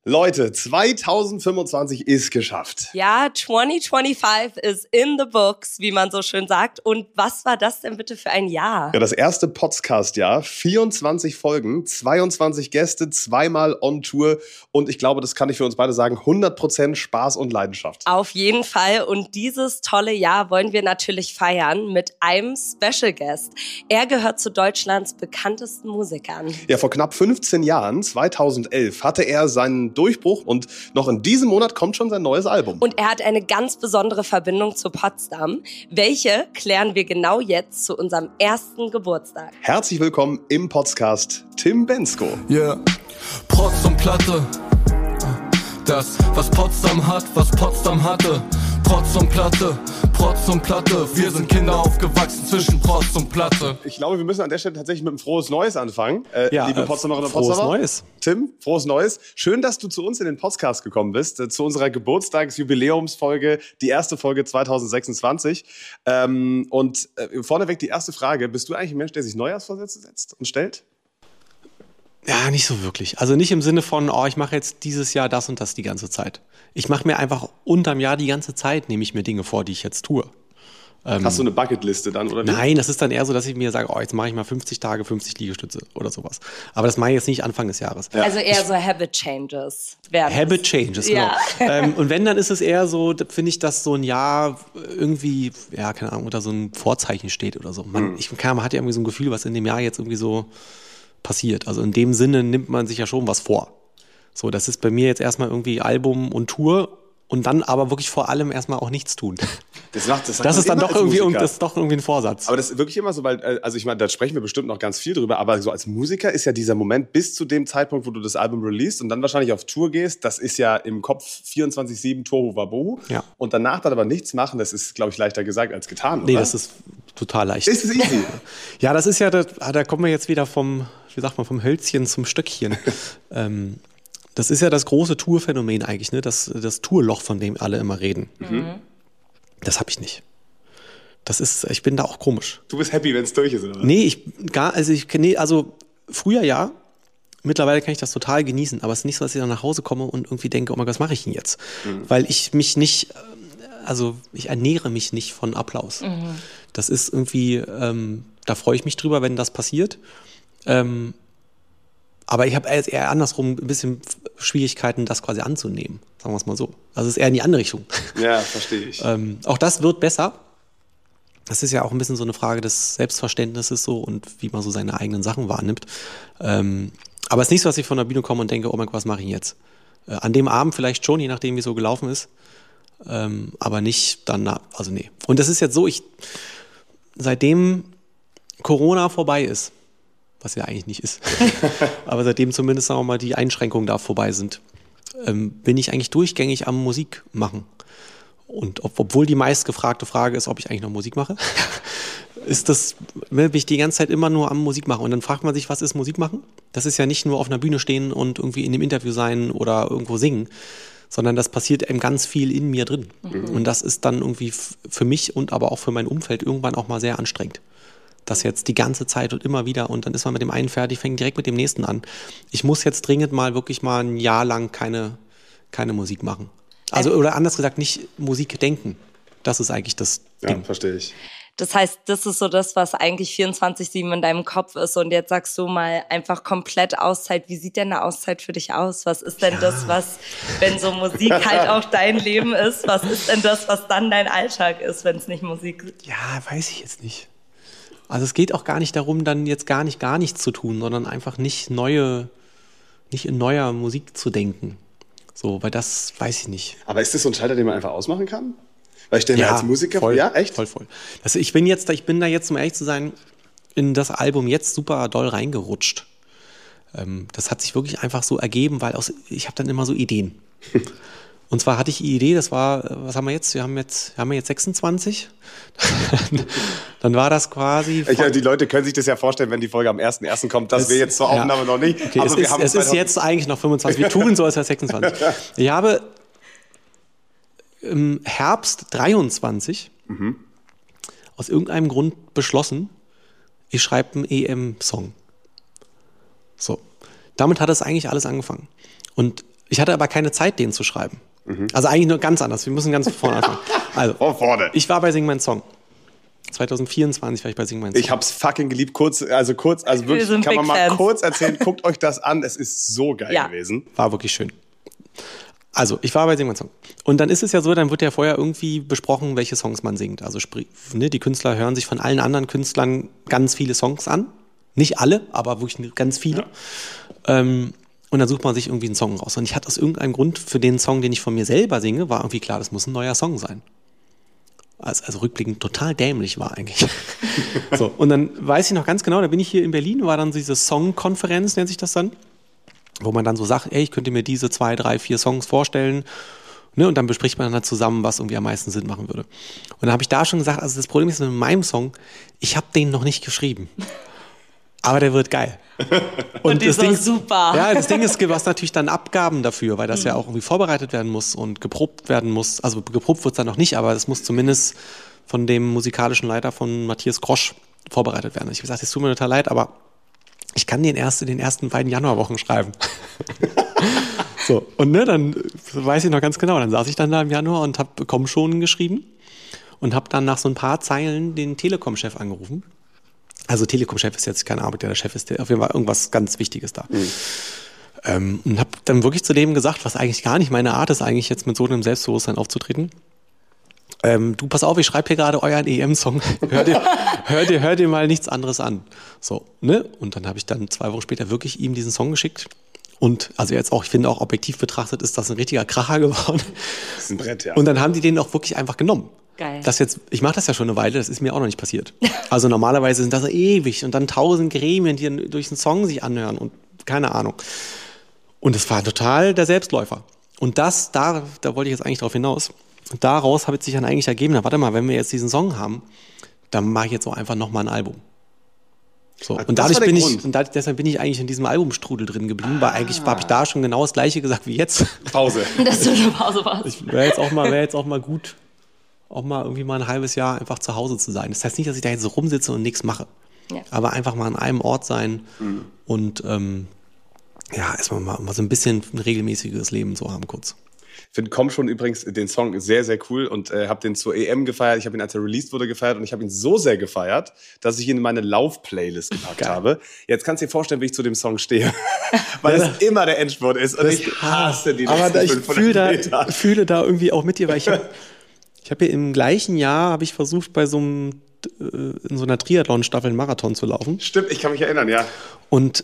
Leute, 2025 ist geschafft. Ja, 2025 is in the books, wie man so schön sagt. Und was war das denn bitte für ein Jahr? Ja, das erste Podcast-Jahr, 24 Folgen, 22 Gäste, zweimal on Tour. Und ich glaube, das kann ich für uns beide sagen, 100% Spaß und Leidenschaft. Auf jeden Fall. Und dieses tolle Jahr wollen wir natürlich feiern mit einem Special Guest. Er gehört zu Deutschlands bekanntesten Musikern. Ja, vor knapp 15 Jahren, 2011, hatte er seinen Durchbruch und noch in diesem Monat kommt schon sein neues Album. Und er hat eine ganz besondere Verbindung zu Potsdam. Welche klären wir genau jetzt zu unserem ersten Geburtstag. Herzlich willkommen im Podcast Tim Bendzko. Yeah, Protz und Platte. Das, was Potsdam hat, was Potsdam hatte. Protz und Platte, Protz und Platte. Wir sind Kinder aufgewachsen zwischen Protz und Platte. Ich glaube, wir müssen an der Stelle tatsächlich mit einem frohes Neues anfangen. Ja, liebe Potsdamerinnen und frohes Potsdamer. Neues. Tim, frohes Neues. Schön, dass du zu uns in den Podcast gekommen bist, zu unserer Geburtstagsjubiläumsfolge, die erste Folge 2026. Vorneweg die erste Frage. Bist du eigentlich ein Mensch, der sich Neujahrsvorsätze setzt und stellt? Ja, nicht so wirklich. Also nicht im Sinne von, ich mache jetzt dieses Jahr das und das die ganze Zeit. Ich mache mir einfach unterm Jahr die ganze Zeit, nehme ich mir Dinge vor, die ich jetzt tue. Hast du eine Bucketliste dann, oder wie? Nein, das ist dann eher so, dass ich mir sage, jetzt mache ich mal 50 Tage, 50 Liegestütze oder sowas. Aber das mache ich jetzt nicht Anfang des Jahres. Ja. Also eher so Habit Changes. Habit Changes, genau. Ja. Und wenn, dann ist es eher so, finde ich, dass so ein Jahr irgendwie, ja, keine Ahnung, unter so einem Vorzeichen steht oder so. Man hat ja irgendwie so ein Gefühl, was in dem Jahr jetzt irgendwie so passiert. Also in dem Sinne nimmt man sich ja schon was vor. So, das ist bei mir jetzt erstmal irgendwie Album und Tour und dann aber wirklich vor allem erstmal auch nichts tun. Das ist dann doch irgendwie, ein Vorsatz. Aber das ist wirklich immer so, weil, also ich meine, da sprechen wir bestimmt noch ganz viel drüber, aber so als Musiker ist ja dieser Moment bis zu dem Zeitpunkt, wo du das Album releast und dann wahrscheinlich auf Tour gehst, das ist ja im Kopf 24/7 Tohu Wabohu. Ja. Und danach dann aber nichts machen, das ist, glaube ich, leichter gesagt als getan, oder? Nee, das ist total leicht. Ist es easy? Ja, das ist ja, da kommen wir jetzt wieder vom Hölzchen zum Stöckchen. Das ist ja das große Tourphänomen eigentlich, ne? Das Tourloch, von dem alle immer reden. Mhm. Das habe ich nicht. Ich bin da auch komisch. Du bist happy, wenn es durch ist, oder? Nee, früher ja. Mittlerweile kann ich das total genießen, aber es ist nicht so, dass ich dann nach Hause komme und irgendwie denke, oh mein Gott, was mache ich denn jetzt? Mhm. Weil ich mich nicht, ich ernähre mich nicht von Applaus. Mhm. Das ist irgendwie, da freue ich mich drüber, wenn das passiert. Aber ich habe eher andersrum ein bisschen Schwierigkeiten, das quasi anzunehmen. Sagen wir es mal so. Also es ist eher in die andere Richtung. Ja, verstehe ich. Auch das wird besser. Das ist ja auch ein bisschen so eine Frage des Selbstverständnisses so und wie man so seine eigenen Sachen wahrnimmt. Aber es ist nicht so, dass ich von der Bühne komme und denke, oh mein Gott, was mache ich jetzt? An dem Abend vielleicht schon, je nachdem, wie es so gelaufen ist. Aber nicht danach, also nee. Und das ist jetzt so, seitdem Corona vorbei ist, was ja eigentlich nicht ist, aber seitdem zumindest, sagen wir mal, die Einschränkungen da vorbei sind, bin ich eigentlich durchgängig am Musik machen. Und obwohl die meistgefragte Frage ist, ob ich eigentlich noch Musik mache, bin ich die ganze Zeit immer nur am Musik machen. Und dann fragt man sich, was ist Musik machen? Das ist ja nicht nur auf einer Bühne stehen und irgendwie in einem Interview sein oder irgendwo singen, sondern das passiert eben ganz viel in mir drin. Mhm. Und das ist dann irgendwie für mich und aber auch für mein Umfeld irgendwann auch mal sehr anstrengend. Das jetzt die ganze Zeit und immer wieder und dann ist man mit dem einen fertig, fängt direkt mit dem nächsten an. Ich muss jetzt dringend wirklich mal ein Jahr lang keine Musik machen. Also, oder anders gesagt, nicht Musik denken. Das ist eigentlich das Ding. Ja, verstehe ich. Das heißt, das ist so das, was eigentlich 24/7 in deinem Kopf ist. Und jetzt sagst du mal einfach komplett Auszeit. Wie sieht denn eine Auszeit für dich aus? Was ist denn das, wenn so Musik halt auch dein Leben ist, was ist denn das, was dann dein Alltag ist, wenn es nicht Musik ist? Ja, weiß ich jetzt nicht. Also es geht auch gar nicht darum, dann jetzt gar nichts zu tun, sondern einfach nicht in neuer Musik zu denken. So, weil das weiß ich nicht. Aber ist das so ein Schalter, den man einfach ausmachen kann? Weil ich stelle mir als Musiker voll, ja, echt? Voll. Also ich bin da jetzt, um ehrlich zu sein, in das Album jetzt super doll reingerutscht. Das hat sich wirklich einfach so ergeben, weil ich habe dann immer so Ideen. Und zwar hatte ich die Idee, das war, was haben wir jetzt? Wir haben jetzt 26. Dann war das quasi... Die Leute können sich das ja vorstellen, wenn die Folge am 1.1. kommt, dass wir jetzt zur Aufnahme noch nicht... Okay, aber es ist jetzt eigentlich noch 25. Wir tun so, als wäre es 26. Ich habe im Herbst 23 aus irgendeinem Grund beschlossen, ich schreibe einen EM-Song. So. Damit hat es eigentlich alles angefangen. Und Ich hatte aber keine Zeit, den zu schreiben. Also eigentlich nur ganz anders. Wir müssen ganz vorne anfangen. Also, vorne. Ich war bei Sing Mein Song. 2024 war ich bei Sing Mein Song. Ich hab's fucking geliebt. Kurz, also wirklich, kann man mal kurz erzählen. Guckt euch das an. Es ist so geil gewesen. War wirklich schön. Also, ich war bei Sing Mein Song. Und dann ist es ja so, dann wird ja vorher irgendwie besprochen, welche Songs man singt. Also, die Künstler hören sich von allen anderen Künstlern ganz viele Songs an. Nicht alle, aber wirklich ganz viele. Ja. Und dann sucht man sich irgendwie einen Song raus. Und ich hatte aus irgendeinem Grund für den Song, den ich von mir selber singe, war irgendwie klar, das muss ein neuer Song sein. Also rückblickend total dämlich war eigentlich. So, und dann weiß ich noch ganz genau, da bin ich hier in Berlin, war dann diese Songkonferenz, nennt sich das dann, wo man dann so sagt, ey, ich könnte mir diese 2, 3, 4 Songs vorstellen. Ne, und dann bespricht man dann halt zusammen, was irgendwie am meisten Sinn machen würde. Und dann habe ich da schon gesagt, also das Problem ist mit meinem Song, ich habe den noch nicht geschrieben. Aber der wird geil. Und das Ding ist super. Ja, das Ding ist, du hast natürlich dann Abgaben dafür, weil das ja auch irgendwie vorbereitet werden muss und geprobt werden muss. Also geprobt wird es dann noch nicht, aber es muss zumindest von dem musikalischen Leiter von Matthias Grosch vorbereitet werden. Ich habe gesagt, es tut mir total leid, aber ich kann den ersten beiden Januarwochen schreiben. So, und dann weiß ich noch ganz genau, dann saß ich dann da im Januar und habe Komm schon geschrieben und habe dann nach so ein paar Zeilen den Telekom-Chef angerufen. Also Telekom-Chef ist jetzt keine Ahnung, der Chef ist, auf jeden Fall irgendwas ganz Wichtiges da. Und habe dann wirklich zu dem gesagt, was eigentlich gar nicht meine Art ist, eigentlich jetzt mit so einem Selbstbewusstsein aufzutreten. Du, pass auf, ich schreibe hier gerade euren EM-Song. Hör dir mal nichts anderes an. So, ne? Und dann habe ich dann 2 Wochen später wirklich ihm diesen Song geschickt. Und also jetzt auch, ich finde auch objektiv betrachtet, ist das ein richtiger Kracher geworden. Das ist ein Brett, ja. Und dann haben die den auch wirklich einfach genommen. Geil. Ich mache das ja schon eine Weile, das ist mir auch noch nicht passiert. Also normalerweise sind das so ewig und dann 1000 Gremien, die durch einen Song sich anhören und keine Ahnung. Und es war total der Selbstläufer. Und da wollte ich jetzt eigentlich drauf hinaus. Und daraus habe ich sich dann eigentlich ergeben, warte mal, wenn wir jetzt diesen Song haben, dann mache ich jetzt auch einfach nochmal ein Album. So. Und deshalb bin ich eigentlich in diesem Albumstrudel drin geblieben, weil eigentlich habe ich da schon genau das Gleiche gesagt wie jetzt. Pause. Dass du eine Pause warst. Wäre jetzt auch mal gut, auch mal irgendwie mal ein halbes Jahr einfach zu Hause zu sein. Das heißt nicht, dass ich da jetzt so rumsitze und nichts mache. Ja. Aber einfach mal an einem Ort sein und erstmal mal so ein bisschen ein regelmäßiges Leben so haben kurz. Ich finde Komm schon übrigens den Song sehr, sehr cool und habe den zur EM gefeiert. Ich habe ihn, als er released wurde, gefeiert und ich habe ihn so sehr gefeiert, dass ich ihn in meine Lauf-Playlist gepackt habe. Jetzt kannst du dir vorstellen, wie ich zu dem Song stehe. Weil es immer der Endspurt ist und ich hasse die letzten 500 Meter. Ich fühle da irgendwie auch mit dir, weil ich habe ja im gleichen Jahr ich versucht, bei in so einer Triathlon-Staffel einen Marathon zu laufen. Stimmt, ich kann mich erinnern, ja. Und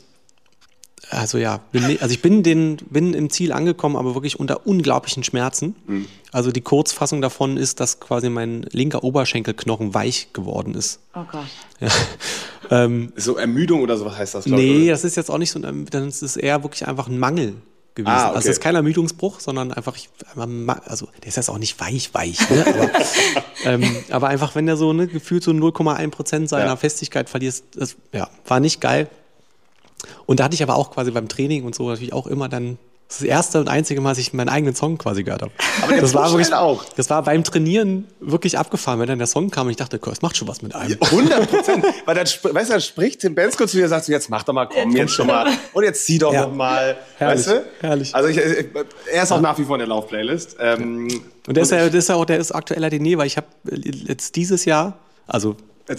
ich bin im Ziel angekommen, aber wirklich unter unglaublichen Schmerzen. Also die Kurzfassung davon ist, dass quasi mein linker Oberschenkelknochen weich geworden ist. Oh Gott. Ja. So Ermüdung oder sowas heißt das, glaube ich? Nee, das ist jetzt auch nicht so, dann ist es eher wirklich einfach ein Mangel gewesen. Okay. Also es ist kein Ermüdungsbruch, sondern einfach, also der ist jetzt auch nicht weich, ne? Aber einfach, wenn der so gefühlt so 0,1% seiner Festigkeit verliert, das war nicht geil. Und da hatte ich aber auch quasi beim Training und so natürlich auch immer dann das erste und einzige Mal, dass ich meinen eigenen Song quasi gehört habe. Aber das war wirklich auch. Das war beim Trainieren wirklich abgefahren, wenn dann der Song kam und ich dachte, es macht schon was mit einem. 100%. Weil dann spricht Tim Bensko zu dir und sagt, jetzt mach doch mal, komm, jetzt schon mal. Und jetzt zieh doch noch mal. Herrlich, weißt du? Herrlich. Also er ist auch nach wie vor in der Lauf-Playlist. Und der ist aktueller denn je, weil ich habe jetzt dieses Jahr, also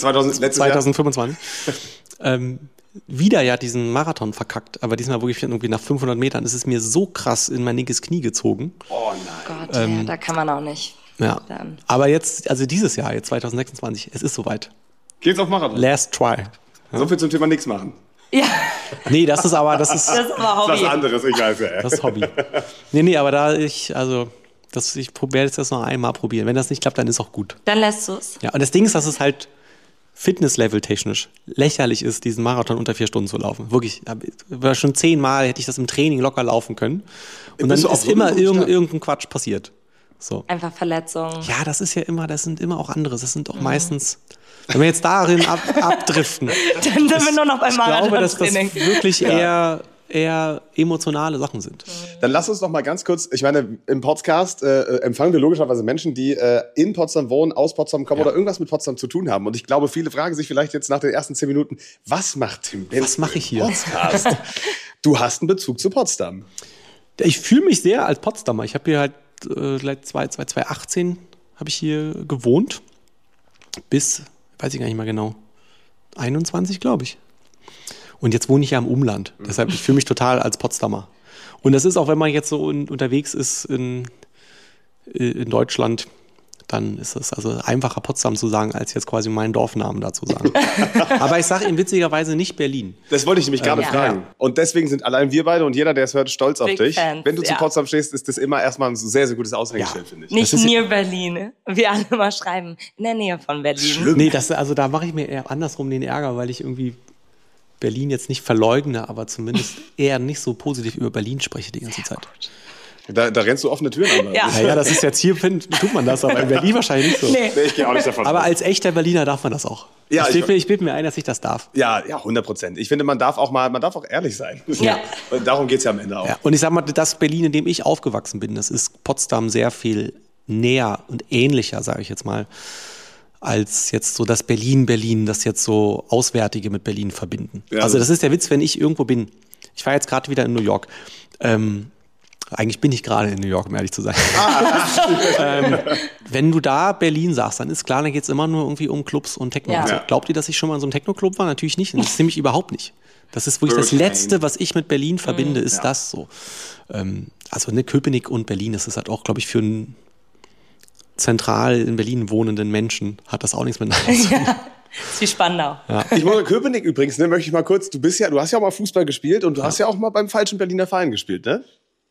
2025, wieder diesen Marathon verkackt, aber diesmal wirklich irgendwie nach 500 Metern ist es mir so krass in mein linkes Knie gezogen. Oh nein. Gott, da kann man auch nicht. Ja. Aber jetzt, also dieses Jahr, jetzt 2026, es ist soweit. Geht's auf Marathon? Last try. Ja? So viel zum Thema nichts machen. Ja. Nee, das ist aber Hobby. Das ist was anderes, ich weiß ja. Das ist Hobby. Nee, aber ich werde das noch einmal probieren. Wenn das nicht klappt, dann ist auch gut. Dann lässt du es. Ja, und das Ding ist, dass es halt Fitnesslevel technisch lächerlich ist, diesen Marathon unter 4 Stunden zu laufen. Wirklich, schon 10-mal hätte ich das im Training locker laufen können. Und dann ist immer irgendein Quatsch passiert. So. Einfach Verletzungen. Ja, das sind immer auch andere. Das sind auch meistens, wenn wir jetzt darin abdriften. Dann sind wir nur noch beim Marathon. Ich glaube, dass das wirklich eher emotionale Sachen sind. Dann lass uns noch mal ganz kurz, ich meine, im Podcast empfangen wir logischerweise Menschen, die in Potsdam wohnen, aus Potsdam kommen oder irgendwas mit Potsdam zu tun haben. Und ich glaube, viele fragen sich vielleicht jetzt nach den ersten 10 Minuten, was macht Tim Bensko Was mache ich hier? Podcast? Du hast einen Bezug zu Potsdam. Ich fühle mich sehr als Potsdamer. Ich habe hier halt seit 2018 habe ich hier gewohnt. Bis, weiß ich gar nicht mal genau, 21, glaube ich. Und jetzt wohne ich ja im Umland. Deshalb, ich fühle mich total als Potsdamer. Und das ist auch, wenn man jetzt so unterwegs ist in Deutschland, dann ist es also einfacher, Potsdam zu sagen, als jetzt quasi meinen Dorfnamen da zu sagen. Aber ich sage ihm witzigerweise nicht Berlin. Das wollte ich nämlich gerade fragen. Und deswegen sind allein wir beide und jeder, der es hört, stolz auf dich. Fans, wenn du zu Potsdam stehst, ist das immer erstmal ein sehr, sehr gutes Aushängeschild, finde ich. Nicht near Berlin. Wir alle mal schreiben, in der Nähe von Berlin. Schlimm. Nee, da mache ich mir eher andersrum den Ärger, weil ich irgendwie Berlin jetzt nicht verleugne, aber zumindest eher nicht so positiv über Berlin spreche die ganze Zeit. Da rennst du offene Türen an. Ja, das ist jetzt hier, tut man das, aber in Berlin wahrscheinlich nicht so. Nee, ich gehe auch nicht davon. Aber als echter Berliner darf man das auch. Ja, ich bilde mir ein, dass ich das darf. Ja, 100%. Ich finde, man darf auch ehrlich sein. Ja. Und darum geht es ja am Ende auch. Ja. Und ich sag mal, das Berlin, in dem ich aufgewachsen bin, das ist Potsdam sehr viel näher und ähnlicher, sage ich jetzt mal, als jetzt so das Berlin, das jetzt so Auswärtige mit Berlin verbinden. Ja, also das ist der Witz, wenn ich irgendwo bin. Ich war jetzt gerade wieder in New York. Eigentlich bin ich gerade in New York, um ehrlich zu sein. Wenn du da Berlin sagst, dann ist klar, dann geht es immer nur irgendwie um Clubs und Techno. Ja. Glaubt ihr, dass ich schon mal in so einem Techno-Club war? Natürlich nicht. Das ist nämlich überhaupt nicht. Das ist wirklich das Letzte, was ich mit Berlin verbinde, ist das so. Also Köpenick und Berlin, das ist halt auch, glaube ich, für einen zentral in Berlin wohnenden Menschen hat das auch nichts miteinander zu tun. Ja. Das ist wie Spandau. Ja. Ich wollte Köpenick übrigens, möchte ich mal kurz, du hast ja auch mal Fußball gespielt und du hast ja auch mal beim falschen Berliner Verein gespielt, ne?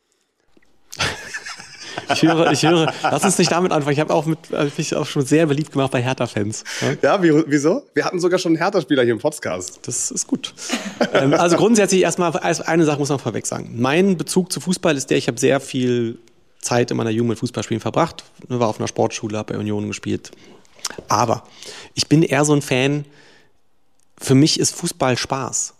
Ich höre, lass uns nicht damit anfangen. Ich habe mich auch schon sehr beliebt gemacht bei Hertha-Fans. Ja, wieso? Wir hatten sogar schon einen Hertha-Spieler hier im Podcast. Das ist gut. Also grundsätzlich erstmal, eine Sache muss man vorweg sagen. Mein Bezug zu Fußball ist ich habe sehr viel Zeit in meiner Jugend mit Fußballspielen verbracht. War auf einer Sportschule, habe bei Union gespielt. Aber ich bin eher so ein Fan, für mich ist Fußball Spaß.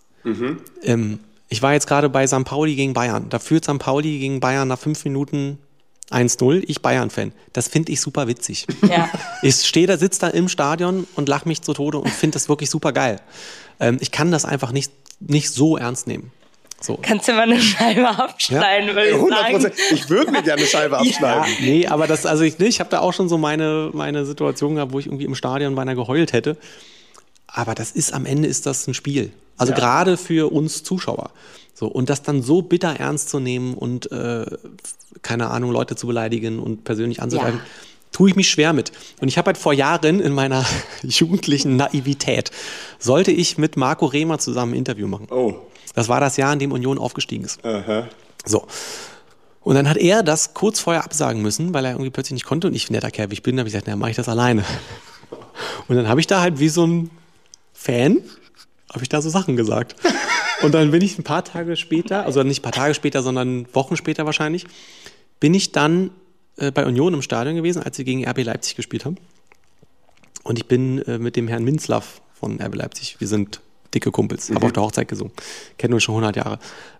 Ich war jetzt gerade bei St. Pauli gegen Bayern. Da führt St. Pauli gegen Bayern nach 5 Minuten 1-0. Ich Bayern-Fan. Das finde ich super witzig. Ja. Ich sitze da im Stadion und lache mich zu Tode und finde das wirklich super geil. Ich kann das einfach nicht so ernst nehmen. So. Kannst du mal eine Scheibe abschneiden, würde ich 100%. Sagen. Ich würde mir gerne eine Scheibe abschneiden. Ja, nee, aber ich habe da auch schon so meine Situation gehabt, wo ich irgendwie im Stadion beinahe geheult hätte. Aber am Ende ist das ein Spiel. Also gerade für uns Zuschauer. So, und das dann so bitter ernst zu nehmen und keine Ahnung, Leute zu beleidigen und persönlich anzugreifen, tue ich mich schwer mit. Und ich habe halt vor Jahren in meiner jugendlichen Naivität, sollte ich mit Marco Rehmer zusammen ein Interview machen. Oh. Das war das Jahr, in dem Union aufgestiegen ist. Aha. So. Und dann hat er das kurz vorher absagen müssen, weil er irgendwie plötzlich nicht konnte. Und ich, netter Kerl, wie ich bin, habe ich gesagt, mache ich das alleine. Und dann habe ich da halt wie so ein Fan, habe ich da so Sachen gesagt. Und dann bin ich ein paar Tage später, also nicht ein paar Tage später, sondern Wochen später wahrscheinlich, bin ich dann bei Union im Stadion gewesen, als sie gegen RB Leipzig gespielt haben. Und ich bin mit dem Herrn Minzlaff von RB Leipzig, wir sind dicke Kumpels, habe auf der Hochzeit gesungen, kennen uns schon 100 Jahre.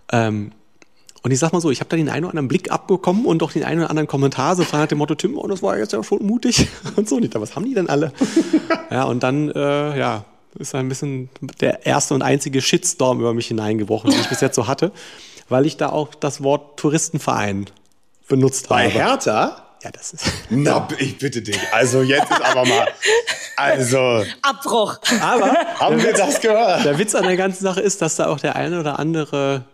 Und ich sag mal so, ich habe da den einen oder anderen Blick abbekommen und auch den einen oder anderen Kommentar, so nach dem Motto, Tim, das war jetzt ja schon mutig und so. Nicht, was haben die denn alle? Ja, und dann, ist ein bisschen der erste und einzige Shitstorm über mich hineingebrochen, den ich bis jetzt so hatte, weil ich da auch das Wort Touristenverein benutzt habe. Bei Hertha? Ja, das ist... Na, ich bitte dich. Also jetzt ist aber mal... Also... Abbruch. Aber... Haben wir das gehört? Der Witz an der ganzen Sache ist, dass da auch der eine oder andere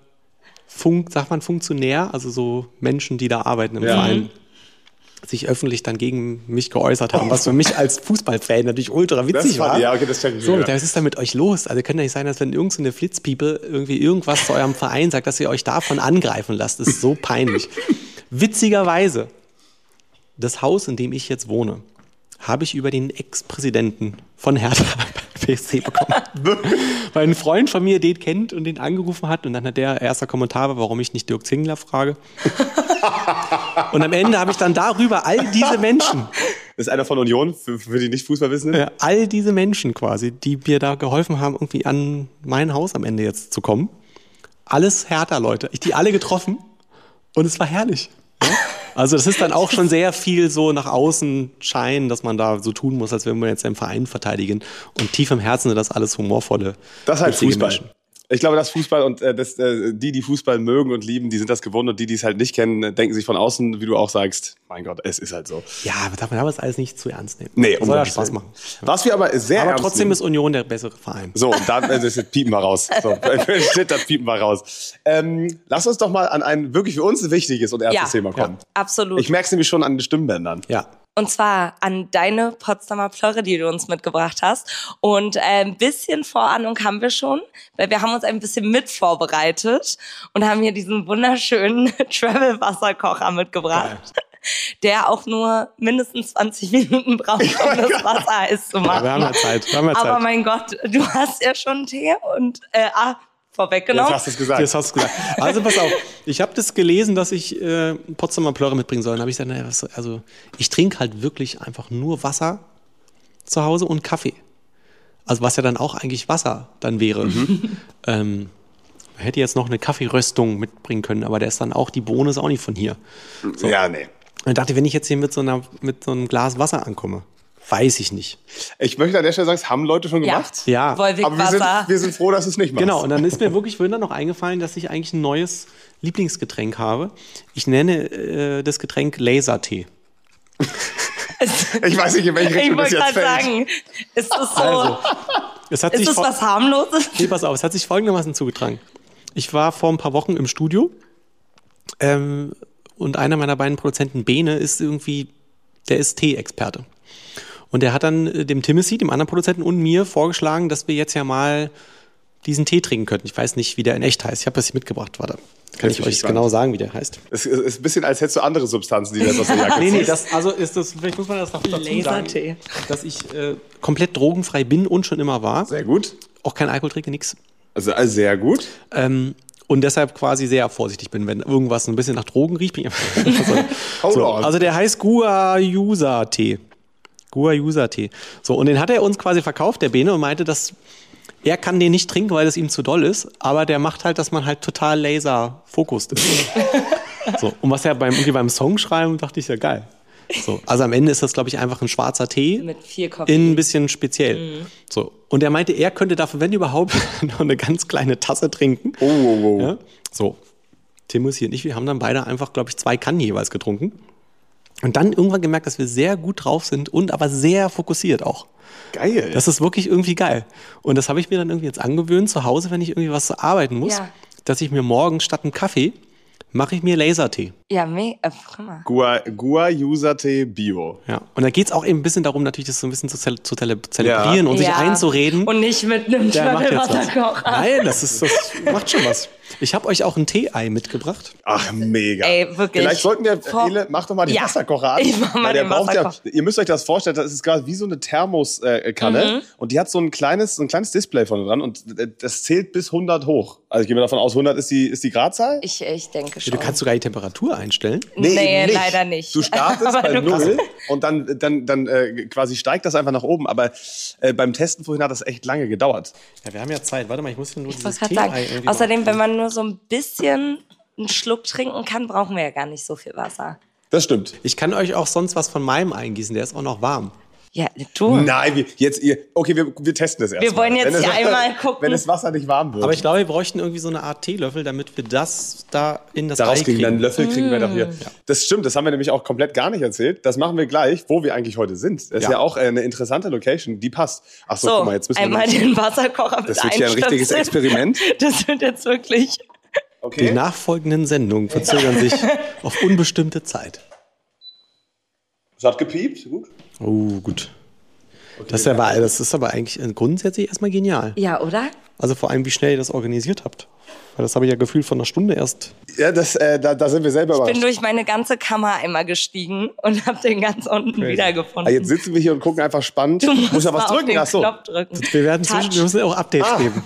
Funktionär, also so Menschen, die da arbeiten im Verein, sich öffentlich dann gegen mich geäußert haben, was für mich als Fußballfan natürlich ultra witzig war. Ja, okay, das check ich. So, was ist da mit euch los? Also kann ja nicht sein, dass wenn irgendeine Flitzpiepe irgendwie irgendwas zu eurem Verein sagt, dass ihr euch davon angreifen lasst. Das ist so peinlich. Witzigerweise, das Haus, in dem ich jetzt wohne, habe ich über den Ex-Präsidenten von Hertha BSC bekommen. Weil ein Freund von mir den kennt und den angerufen hat und dann hat der erster Kommentar, warum ich nicht Dirk Zingler frage. Und am Ende habe ich dann darüber all diese Menschen. Das ist einer von Union, für die nicht Fußball wissen. Ja, all diese Menschen quasi, die mir da geholfen haben, irgendwie an mein Haus am Ende jetzt zu kommen. Alles Hertha-Leute. Ich die alle getroffen und es war herrlich. Ja? Also das ist dann auch schon sehr viel so nach außen scheinen, dass man da so tun muss, als wenn man jetzt den Verein verteidigen. Und tief im Herzen sind das alles humorvolle. Das ist halt Fußball. Menschen. Ich glaube, das Fußball und die Fußball mögen und lieben, die sind das gewohnt und die es halt nicht kennen, denken sich von außen, wie du auch sagst, mein Gott, es ist halt so. Ja, aber darf man das alles nicht zu ernst nehmen. Nee, soll ja Spaß machen. Was wir aber sehr aber ernst trotzdem nehmen. ist Union der bessere Verein. So, und dann das piepen wir raus. So, das piepen wir raus. Lass uns doch mal an ein wirklich für uns wichtiges und ernstes Thema kommen. Ja, absolut. Ich merke es nämlich schon an den Stimmbändern. Ja. Und zwar an deine Potsdamer Plörre, die du uns mitgebracht hast. Und ein bisschen Vorahnung haben wir schon, weil wir haben uns ein bisschen mit vorbereitet und haben hier diesen wunderschönen Travel-Wasserkocher mitgebracht. Geil. Der auch nur mindestens 20 Minuten braucht, um das Wasser heiß zu machen. Ja, wir haben ja Zeit. Aber mein Gott, du hast ja schon Tee und vorweggenommen. Jetzt hast du es gesagt. Also pass auf, ich habe das gelesen, dass ich Potsdamer Plörre mitbringen soll. Dann habe ich gesagt, naja, also ich trinke halt wirklich einfach nur Wasser zu Hause und Kaffee. Also was ja dann auch eigentlich Wasser dann wäre. Man hätte jetzt noch eine Kaffeeröstung mitbringen können, aber der ist dann auch, die Bohne ist auch nicht von hier. So. Ja, nee. Und ich dachte, wenn ich jetzt hier mit so einem Glas Wasser ankomme, weiß ich nicht. Ich möchte an der Stelle sagen, das haben Leute schon gemacht. Ja. Aber wir sind froh, dass du es nicht machst. Genau, und dann ist mir wirklich vorhin noch eingefallen, dass ich eigentlich ein neues Lieblingsgetränk habe. Ich nenne das Getränk Lasertee. Ich weiß nicht, in welche Richtung das jetzt fällt. Sagen, ist das so? Also, ist das was harmloses? Nee, pass auf, es hat sich folgendermaßen zugetragen. Ich war vor ein paar Wochen im Studio und einer meiner beiden Produzenten, Bene, der ist Tee-Experte. Und der hat dann dem Timothy, dem anderen Produzenten, und mir vorgeschlagen, dass wir jetzt ja mal diesen Tee trinken könnten. Ich weiß nicht, wie der in echt heißt. Ich habe das hier mitgebracht, warte. Kann ich euch genau sagen, wie der heißt? Es ist ein bisschen, als hättest du andere Substanzen, die das aus der Jacke ziehst. Nee, vielleicht muss man das noch dazu sagen, dass ich komplett drogenfrei bin und schon immer war. Sehr gut. Auch kein Alkohol trinke, nix. Also sehr gut. Und deshalb quasi sehr vorsichtig bin, wenn irgendwas ein bisschen nach Drogen riecht. Bin ich einfach also der heißt Guayusa-Tee. Guayusa-Tee. So, und den hat er uns quasi verkauft, der Bene, und meinte, dass er kann den nicht trinken, weil es ihm zu doll ist, aber der macht halt, dass man halt total laser-fokust ist. So, und was ja beim Songschreiben dachte ich, ja geil. So, also am Ende ist das, glaube ich, einfach ein schwarzer Tee. Mit 4 Koffein. In ein bisschen speziell. So. Und er meinte, er könnte dafür, wenn überhaupt, noch eine ganz kleine Tasse trinken. Oh. Ja? So. Timus hier und ich, wir haben dann beide einfach, glaube ich, 2 Kannen jeweils getrunken. Und dann irgendwann gemerkt, dass wir sehr gut drauf sind und aber sehr fokussiert auch. Geil. Das ist wirklich irgendwie geil. Und das habe ich mir dann irgendwie jetzt angewöhnt, zu Hause, wenn ich irgendwie was arbeiten muss, dass ich mir morgens statt einem Kaffee mache ich mir Lasertee. Ja, Guayusa-Tee Bio. Ja, und da geht es auch eben ein bisschen darum, natürlich das so ein bisschen zu zelebrieren und sich einzureden. Und nicht mit einem Wasserkocher. Nein, das macht schon was. Ich habe euch auch ein Tee-Ei mitgebracht. Ach, mega. Ey, wirklich. Vielleicht sollten wir, Ele, mach doch mal den Wasserkocher an. Ich mach mal den Wasserkocher. Ihr müsst euch das vorstellen, das ist gerade wie so eine Thermoskanne. Und die hat so ein kleines Display vorne dran und das zählt bis 100 hoch. Also ich gehe mir davon aus, 100 ist die Gradzahl? Ich denke schon. Du kannst sogar die Temperatur einstellen. Nee, leider nicht. Du startest bei 0 und dann quasi steigt das einfach nach oben. Aber beim Testen vorhin hat das echt lange gedauert. Ja, wir haben ja Zeit. Warte mal, ich muss nur dieses Tee-Ei irgendwie außerdem, wenn man nur so ein bisschen einen Schluck trinken kann, brauchen wir ja gar nicht so viel Wasser. Das stimmt. Ich kann euch auch sonst was von meinem eingießen, der ist auch noch warm. Ja, du. Nein, wir testen das erst. Wir wollen jetzt hier einmal gucken. Wenn das Wasser nicht warm wird. Aber ich glaube, wir bräuchten irgendwie so eine Art Teelöffel, damit wir das da in das Ei kriegen. Einen Löffel kriegen wir dafür. Ja. Das stimmt, das haben wir nämlich auch komplett gar nicht erzählt. Das machen wir gleich, wo wir eigentlich heute sind. Das ist ja auch eine interessante Location, die passt. Ach so, guck mal, jetzt müssen wir einmal den Wasserkocher mit Das wird ja ein richtiges Experiment. Das wird jetzt wirklich... Okay. Die nachfolgenden Sendungen verzögern sich auf unbestimmte Zeit. Es hat gepiept, gut. Oh, gut. Okay, das ist aber eigentlich grundsätzlich erstmal genial. Ja, oder? Also vor allem, wie schnell ihr das organisiert habt. Weil das habe ich ja gefühlt von einer Stunde erst. Ja, da sind wir selber überrascht. Ich bin durch meine ganze Kammer einmal gestiegen und habe den ganz unten wiedergefunden. Jetzt sitzen wir hier und gucken einfach spannend. Du musst ja was drücken. Auf den Knopf drücken. Wir müssen auch Updates geben.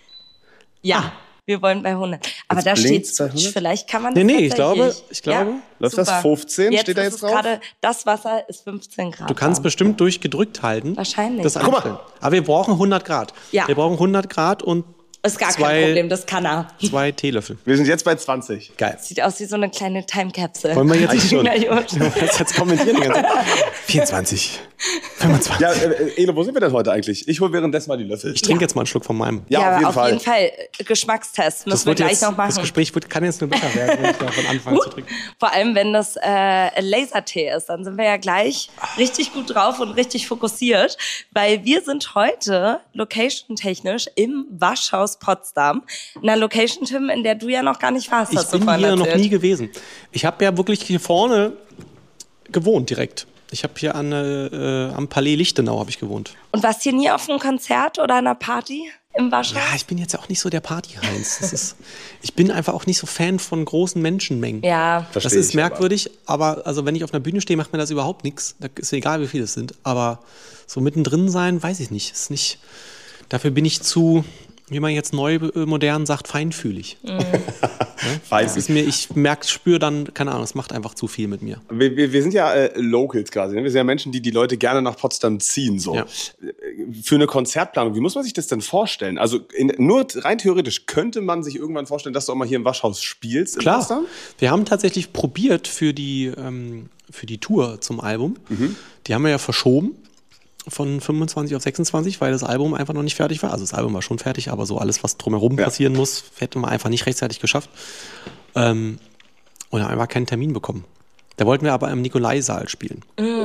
Ja. Wir wollen bei 100. Aber da steht vielleicht kann man das ich glaube. Ja, läuft das 15? Jetzt steht da jetzt drauf? Gerade das Wasser ist 15 Grad. Du kannst bestimmt durch gedrückt halten. Wahrscheinlich. Das Guck mal. Aber wir brauchen 100 Grad. Ja. Wir brauchen 100 Grad und Ist gar kein Problem, das kann er. 2 Teelöffel. Wir sind jetzt bei 20. Geil. Sieht aus wie so eine kleine Time-Capsule. Wollen wir jetzt schon? Jetzt kommentieren die ganze Zeit. 24, 25. Ja, Elo, wo sind wir denn heute eigentlich? Ich hole währenddessen mal die Löffel. Ich trinke jetzt mal einen Schluck von meinem. Ja, auf jeden Fall. Geschmackstest müssen wir gleich noch machen. Das Gespräch kann jetzt nur besser werden, wenn ich davon anfange zu trinken. Vor allem, wenn das Lasertee ist, dann sind wir ja gleich richtig gut drauf und richtig fokussiert, weil wir sind heute location-technisch im Waschhaus Potsdam. Einer Location, Tim, in der du ja noch gar nicht warst. Ich bin hier noch nie gewesen. Ich habe ja wirklich hier vorne gewohnt direkt. Ich habe hier am Palais Lichtenau habe ich gewohnt. Und warst hier nie auf einem Konzert oder einer Party im Waschhaus? Ja, ich bin jetzt ja auch nicht so der Party-Heinz. Ich bin einfach auch nicht so Fan von großen Menschenmengen. Ja, das ist merkwürdig, aber also wenn ich auf einer Bühne stehe, macht mir das überhaupt nichts. Da ist egal, wie viele es sind. Aber so mittendrin sein, weiß ich nicht. Ist nicht. Dafür bin ich zu, wie man jetzt neu modern sagt, feinfühlig. Das ist mir, ich spüre dann, keine Ahnung, es macht einfach zu viel mit mir. Wir sind ja Locals quasi. Ne? Wir sind ja Menschen, die Leute gerne nach Potsdam ziehen. So. Ja. Für eine Konzertplanung, wie muss man sich das denn vorstellen? Also nur rein theoretisch könnte man sich irgendwann vorstellen, dass du auch mal hier im Waschhaus spielst in Potsdam? Wir haben tatsächlich probiert für die Tour zum Album. Die haben wir ja verschoben. Von 25 auf 26, weil das Album einfach noch nicht fertig war. Also das Album war schon fertig, aber so alles, was drumherum passieren muss, hätten wir einfach nicht rechtzeitig geschafft. Und haben einfach keinen Termin bekommen. Da wollten wir aber im Nikolaisaal spielen.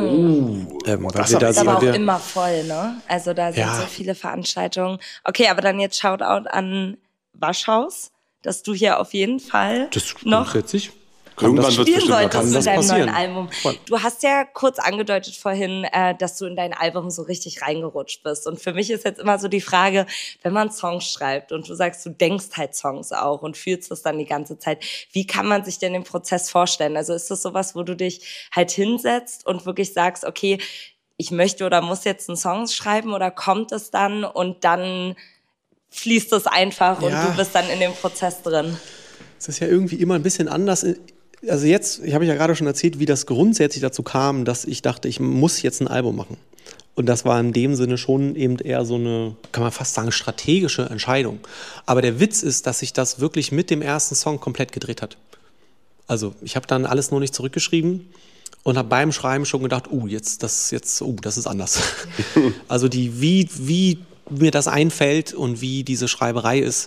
Das ist aber auch immer voll, ne? Also da sind so viele Veranstaltungen. Okay, aber dann jetzt Shoutout an Waschhaus, dass du hier auf jeden Fall noch irgendwann wird spielen solltest in deinem neuen Album. Du hast ja kurz angedeutet vorhin, dass du in dein Album so richtig reingerutscht bist. Und für mich ist jetzt immer so die Frage, wenn man Songs schreibt und du sagst, du denkst halt Songs auch und fühlst es dann die ganze Zeit, wie kann man sich denn den Prozess vorstellen? Also ist das sowas, wo du dich halt hinsetzt und wirklich sagst, okay, ich möchte oder muss jetzt einen Song schreiben, oder kommt es dann und dann fließt es einfach und du bist dann in dem Prozess drin? Es ist ja irgendwie immer ein bisschen anders. Also jetzt, ich habe ja gerade schon erzählt, wie das grundsätzlich dazu kam, dass ich dachte, ich muss jetzt ein Album machen. Und das war in dem Sinne schon eben eher so eine, kann man fast sagen, strategische Entscheidung. Aber der Witz ist, dass sich das wirklich mit dem ersten Song komplett gedreht hat. Also ich habe dann alles nur nicht zurückgeschrieben und habe beim Schreiben schon gedacht, das ist anders. Also wie mir das einfällt und wie diese Schreiberei ist,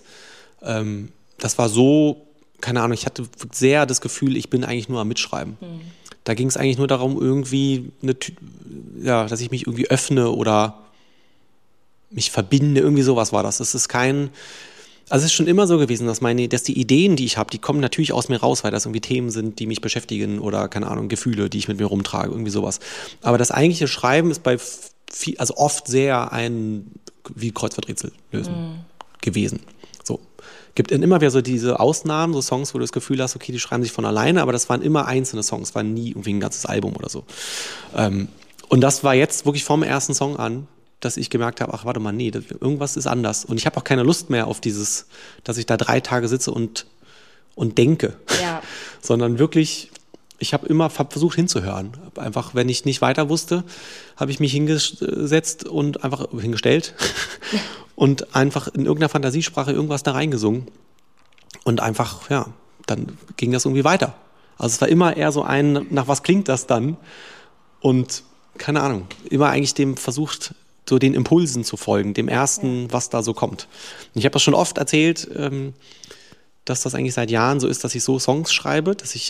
das war so, keine Ahnung, ich hatte sehr das Gefühl, ich bin eigentlich nur am Mitschreiben. Da ging es eigentlich nur darum, irgendwie, dass ich mich irgendwie öffne oder mich verbinde, irgendwie sowas war das. Es ist schon immer so gewesen, dass die Ideen, die ich habe, die kommen natürlich aus mir raus, weil das irgendwie Themen sind, die mich beschäftigen oder, keine Ahnung, Gefühle, die ich mit mir rumtrage, irgendwie sowas. Aber das eigentliche Schreiben ist oft sehr wie Kreuzworträtsel lösen gewesen. So. Gibt immer wieder so diese Ausnahmen, so Songs, wo du das Gefühl hast, okay, die schreiben sich von alleine, aber das waren immer einzelne Songs, waren nie irgendwie ein ganzes Album oder so. Und das war jetzt wirklich vom ersten Song an, dass ich gemerkt habe, ach, warte mal, nee, irgendwas ist anders. Und ich habe auch keine Lust mehr auf dieses, dass ich da 3 Tage sitze und denke. Ja. Sondern wirklich, ich habe immer versucht hinzuhören. Einfach, wenn ich nicht weiter wusste, habe ich mich hingestellt und einfach in irgendeiner Fantasiesprache irgendwas da reingesungen. Und einfach, dann ging das irgendwie weiter. Also es war immer eher so nach was klingt das dann? Und keine Ahnung, immer eigentlich dem versucht, so den Impulsen zu folgen, dem ersten, was da so kommt. Und ich habe das schon oft erzählt, dass das eigentlich seit Jahren so ist, dass ich so Songs schreibe, dass ich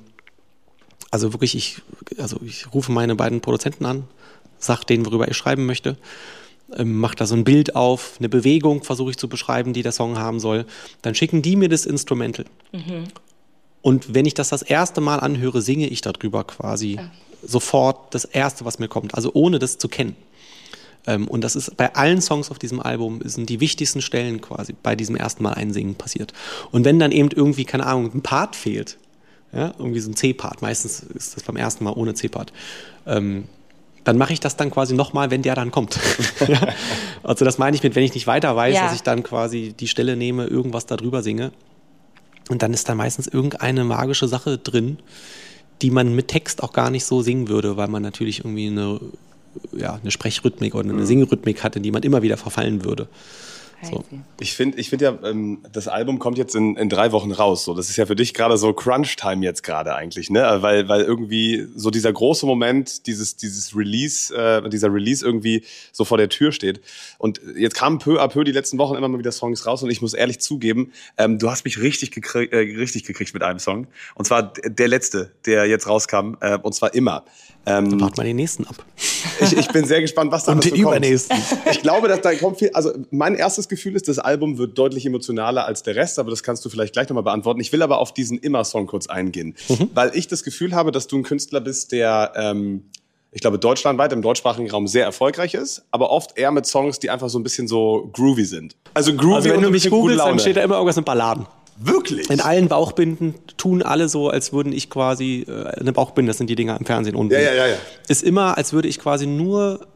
ich rufe meine beiden Produzenten an, sag denen, worüber ich schreiben möchte, mache da so ein Bild auf, eine Bewegung versuche ich zu beschreiben, die der Song haben soll. Dann schicken die mir das Instrumental. Und wenn ich das erste Mal anhöre, singe ich darüber quasi sofort das Erste, was mir kommt. Also ohne das zu kennen. Und das ist bei allen Songs auf diesem Album, sind die wichtigsten Stellen quasi bei diesem ersten Mal einsingen passiert. Und wenn dann eben irgendwie, keine Ahnung, ein Part fehlt, irgendwie so ein C-Part, meistens ist das beim ersten Mal ohne C-Part, dann mache ich das dann quasi nochmal, wenn der dann kommt. Also das meine ich mit, wenn ich nicht weiter weiß, dass ich dann quasi die Stelle nehme, irgendwas da drüber singe. Und dann ist da meistens irgendeine magische Sache drin, die man mit Text auch gar nicht so singen würde, weil man natürlich irgendwie eine Sprechrhythmik oder eine Singrhythmik hatte, die man immer wieder verfallen würde. So. Ich finde ja, das Album kommt jetzt in 3 Wochen raus. So, das ist ja für dich gerade so Crunch-Time jetzt gerade eigentlich, ne? Weil irgendwie so dieser große Moment, dieses Release, dieser Release irgendwie so vor der Tür steht. Und jetzt kamen peu à peu die letzten Wochen immer mal wieder Songs raus und ich muss ehrlich zugeben, du hast mich richtig gekriegt mit einem Song. Und zwar der letzte, der jetzt rauskam, und zwar Immer. Dann warten wir den nächsten ab. Ich bin sehr gespannt, was da und den übernächsten. Ich glaube, dass da kommt viel. Also mein erstes Gefühl ist, das Album wird deutlich emotionaler als der Rest, aber das kannst du vielleicht gleich nochmal beantworten. Ich will aber auf diesen Immer-Song kurz eingehen, weil ich das Gefühl habe, dass du ein Künstler bist, der, ich glaube, deutschlandweit im deutschsprachigen Raum sehr erfolgreich ist, aber oft eher mit Songs, die einfach so ein bisschen so groovy sind. Also groovy, wenn du mich googelst, dann steht da immer irgendwas mit Balladen. Wirklich? In allen Bauchbinden tun alle so, als würden ich quasi, eine Bauchbinde, das sind die Dinger im Fernsehen unten. Ja. Ist immer, als würde ich quasi nur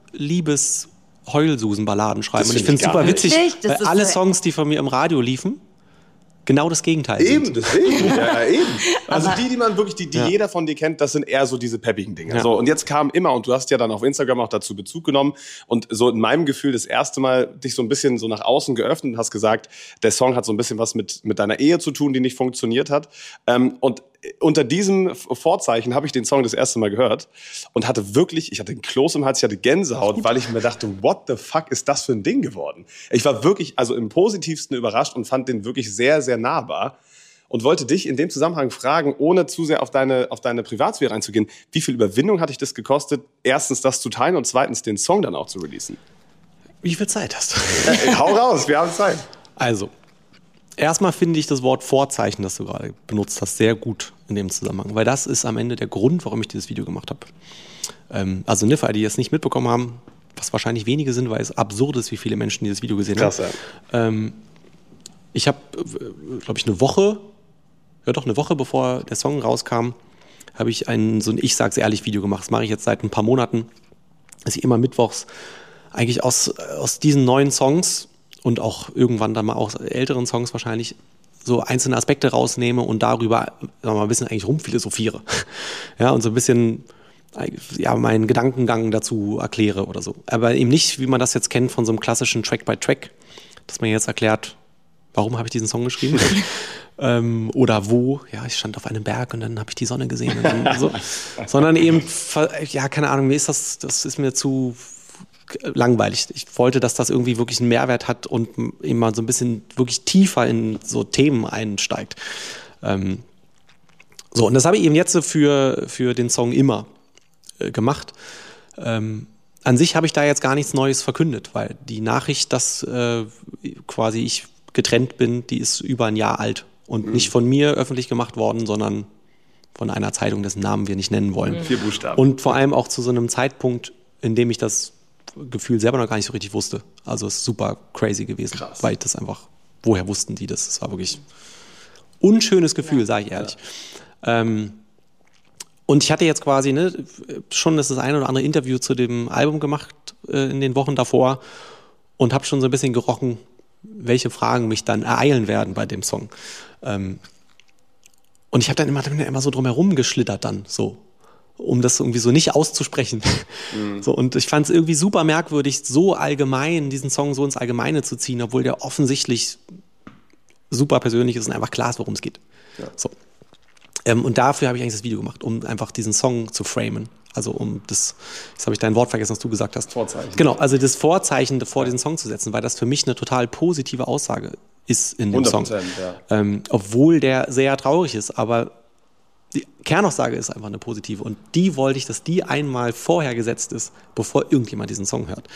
Liebes-Heulsusen-Balladen schreiben. Und ich finde es super witzig, weil alle Songs, die von mir im Radio liefen, genau das Gegenteil sind. Eben, deswegen. Ja, eben. Also die man wirklich, die jeder von dir kennt, das sind eher so diese peppigen Dinge. Ja. So, und jetzt kam Immer, und du hast ja dann auf Instagram auch dazu Bezug genommen und so in meinem Gefühl das erste Mal dich so ein bisschen so nach außen geöffnet und hast gesagt, der Song hat so ein bisschen was mit deiner Ehe zu tun, die nicht funktioniert hat. Und unter diesem Vorzeichen habe ich den Song das erste Mal gehört und ich hatte einen Kloß im Hals, ich hatte Gänsehaut, weil ich mir dachte, what the fuck ist das für ein Ding geworden? Ich war wirklich, also im Positivsten überrascht und fand den wirklich sehr, sehr nahbar und wollte dich in dem Zusammenhang fragen, ohne zu sehr auf deine Privatsphäre einzugehen, wie viel Überwindung hat dich das gekostet, erstens das zu teilen und zweitens den Song dann auch zu releasen? Wie viel Zeit hast du? Hau raus, wir haben Zeit. Also, erstmal finde ich das Wort Vorzeichen, das du gerade benutzt hast, sehr gut in dem Zusammenhang, weil das ist am Ende der Grund, warum ich dieses Video gemacht habe. Also für alle, die es nicht mitbekommen haben, was wahrscheinlich wenige sind, weil es absurd ist, wie viele Menschen dieses Video gesehen haben. Krass, ja. Ich habe, glaube ich, eine Woche bevor der Song rauskam, habe ich so ein Ich sag's ehrlich Video gemacht. Das mache ich jetzt seit ein paar Monaten, dass ich immer mittwochs eigentlich aus diesen neuen Songs und auch irgendwann dann mal aus älteren Songs wahrscheinlich so einzelne Aspekte rausnehme und darüber ein bisschen eigentlich rumphilosophiere. Ja, und so ein bisschen meinen Gedankengang dazu erkläre oder so. Aber eben nicht, wie man das jetzt kennt von so einem klassischen Track-by-Track, dass man jetzt erklärt, warum habe ich diesen Song geschrieben? Oder wo, ja, ich stand auf einem Berg und dann habe ich die Sonne gesehen. Und dann so. Sondern eben, ja, keine Ahnung, das ist mir zu langweilig. Ich wollte, dass das irgendwie wirklich einen Mehrwert hat und eben mal so ein bisschen wirklich tiefer in so Themen einsteigt. So, und das habe ich eben jetzt für den Song Immer gemacht. An sich habe ich da jetzt gar nichts Neues verkündet, weil die Nachricht, dass quasi ich getrennt bin, die ist über ein Jahr alt und nicht von mir öffentlich gemacht worden, sondern von einer Zeitung, dessen Namen wir nicht nennen wollen. 4 Buchstaben. Und vor allem auch zu so einem Zeitpunkt, in dem ich das Gefühl selber noch gar nicht so richtig wusste. Also es ist super crazy gewesen, krass. Weil das einfach, woher wussten die das? Es war wirklich unschönes Gefühl, sage ich ehrlich. Ja. Und ich hatte jetzt quasi schon das eine oder andere Interview zu dem Album gemacht in den Wochen davor und habe schon so ein bisschen gerochen, welche Fragen mich dann ereilen werden bei dem Song. Und ich habe dann immer so drumherum geschlittert dann so, um das irgendwie so nicht auszusprechen. So, und ich fand es irgendwie super merkwürdig, so allgemein, diesen Song so ins Allgemeine zu ziehen, obwohl der offensichtlich super persönlich ist und einfach klar ist, worum es geht. Ja. So. Und dafür habe ich eigentlich das Video gemacht, um einfach diesen Song zu framen. Also jetzt habe ich dein Wort vergessen, was du gesagt hast. Vorzeichen. Genau, also das Vorzeichen vor diesen Song zu setzen, weil das für mich eine total positive Aussage ist in dem 100%, Song. Ja. Obwohl der sehr traurig ist, aber die Kernaussage ist einfach eine positive und die wollte ich, dass die einmal vorher gesetzt ist, bevor irgendjemand diesen Song hört.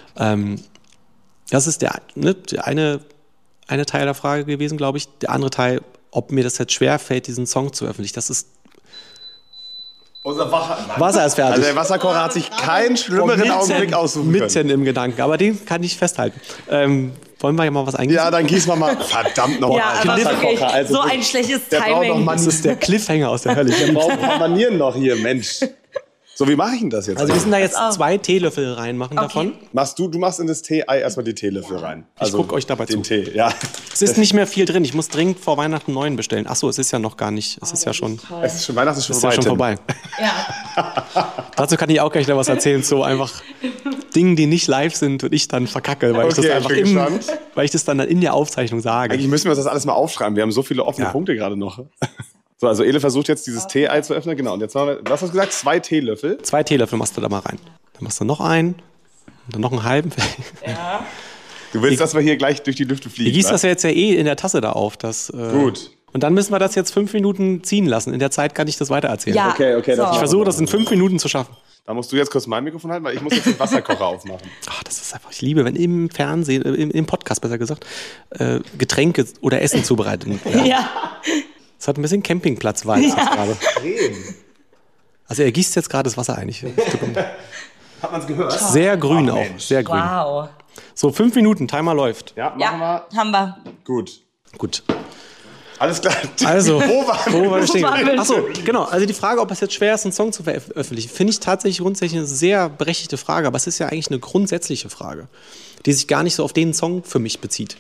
Das ist der eine Teil der Frage gewesen, glaube ich. Der andere Teil, ob mir das jetzt schwerfällt, diesen Song zu veröffentlichen. Das ist unser Wasser ist fertig. Also der Wasserkocher hat sich keinen schlimmeren Augenblick aussuchen können. Mitten im Gedanken, aber den kann ich festhalten. Wollen wir ja mal was eingießen? Ja, dann gießen wir mal. Verdammt nochmal. Ja, aber wirklich, also so ein schlechtes Timing. Das ist der Cliffhanger aus der Hölle. Wir brauchen Manieren noch hier, Mensch. So, wie mache ich denn das jetzt? Also wir müssen da jetzt 2 Teelöffel reinmachen davon. Du machst in das Tee-Ei erstmal die Teelöffel rein. Also ich gucke euch dabei den Tee, ja. Es ist nicht mehr viel drin. Ich muss dringend vor Weihnachten 9 bestellen. Achso, es ist ja noch gar nicht. Es ist ja schon. Es ist schon Weihnachten vorbei. Ja. Dazu kann ich auch gleich noch was erzählen. So einfach Dingen, die nicht live sind und ich dann verkacke, weil ich das dann in der Aufzeichnung sage. Eigentlich müssen wir uns das alles mal aufschreiben. Wir haben so viele offene Punkte gerade noch. So, also Ele versucht jetzt dieses Tee-Ei zu öffnen. Genau. Und jetzt haben wir, was hast du gesagt? 2 Teelöffel? 2 Teelöffel machst du da mal rein. Dann machst du noch einen und dann noch einen halben. Ja. Du willst, dass wir hier gleich durch die Lüfte fliegen. Du gießt das ja jetzt in der Tasse da auf. Gut. Und dann müssen wir das jetzt 5 Minuten ziehen lassen. In der Zeit kann ich das weitererzählen. Ja. Okay. So. Ich versuche das in 5 Minuten zu schaffen. Da musst du jetzt kurz mein Mikrofon halten, weil ich muss jetzt den Wasserkocher aufmachen. Ach, das ist einfach, ich liebe, wenn im Fernsehen, im Podcast besser gesagt, Getränke oder Essen zubereitet werden. Ja. Das hat ein bisschen Campingplatz-Vibes gerade. Also er gießt jetzt gerade das Wasser ein. Hat man es gehört? Sehr grün auch, sehr grün. Wow. So, 5 Minuten, Timer läuft. Ja, machen wir. Haben wir. Gut. Alles klar. Also, wo waren wir stehen? Achso, genau. Also die Frage, ob es jetzt schwer ist, einen Song zu veröffentlichen, finde ich tatsächlich grundsätzlich eine sehr berechtigte Frage. Aber es ist ja eigentlich eine grundsätzliche Frage, die sich gar nicht so auf den Song für mich bezieht.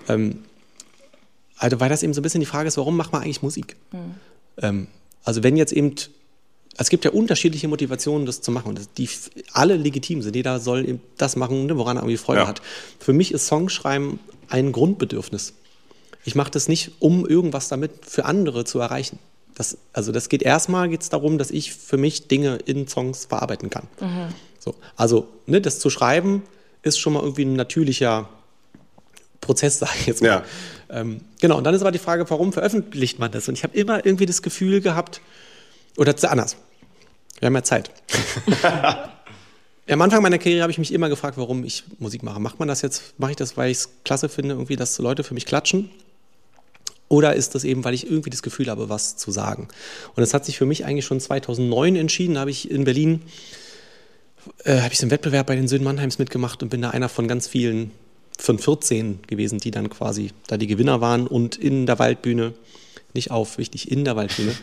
Also weil das eben so ein bisschen die Frage ist, warum macht man eigentlich Musik? Also wenn jetzt eben, es gibt ja unterschiedliche Motivationen, das zu machen, die alle legitim sind. Jeder soll eben das machen, woran er irgendwie Freude hat. Für mich ist Songschreiben ein Grundbedürfnis. Ich mache das nicht, um irgendwas damit für andere zu erreichen. Das geht geht's darum, dass ich für mich Dinge in Songs verarbeiten kann. So, also das zu schreiben ist schon mal irgendwie ein natürlicher Prozess, sage ich jetzt mal. Ja. Genau, und dann ist aber die Frage, warum veröffentlicht man das? Und ich habe immer irgendwie das Gefühl gehabt, oder anders, wir haben ja Zeit. Am Anfang meiner Karriere habe ich mich immer gefragt, warum ich Musik mache. Mache ich das, weil ich es klasse finde, irgendwie, dass Leute für mich klatschen? Oder ist das eben, weil ich irgendwie das Gefühl habe, was zu sagen? Und das hat sich für mich eigentlich schon 2009 entschieden. Da habe ich in Berlin so einen Wettbewerb bei den Söhnen Mannheims mitgemacht und bin da einer von ganz vielen, von 14 gewesen, die dann quasi da die Gewinner waren und in der Waldbühne, in der Waldbühne,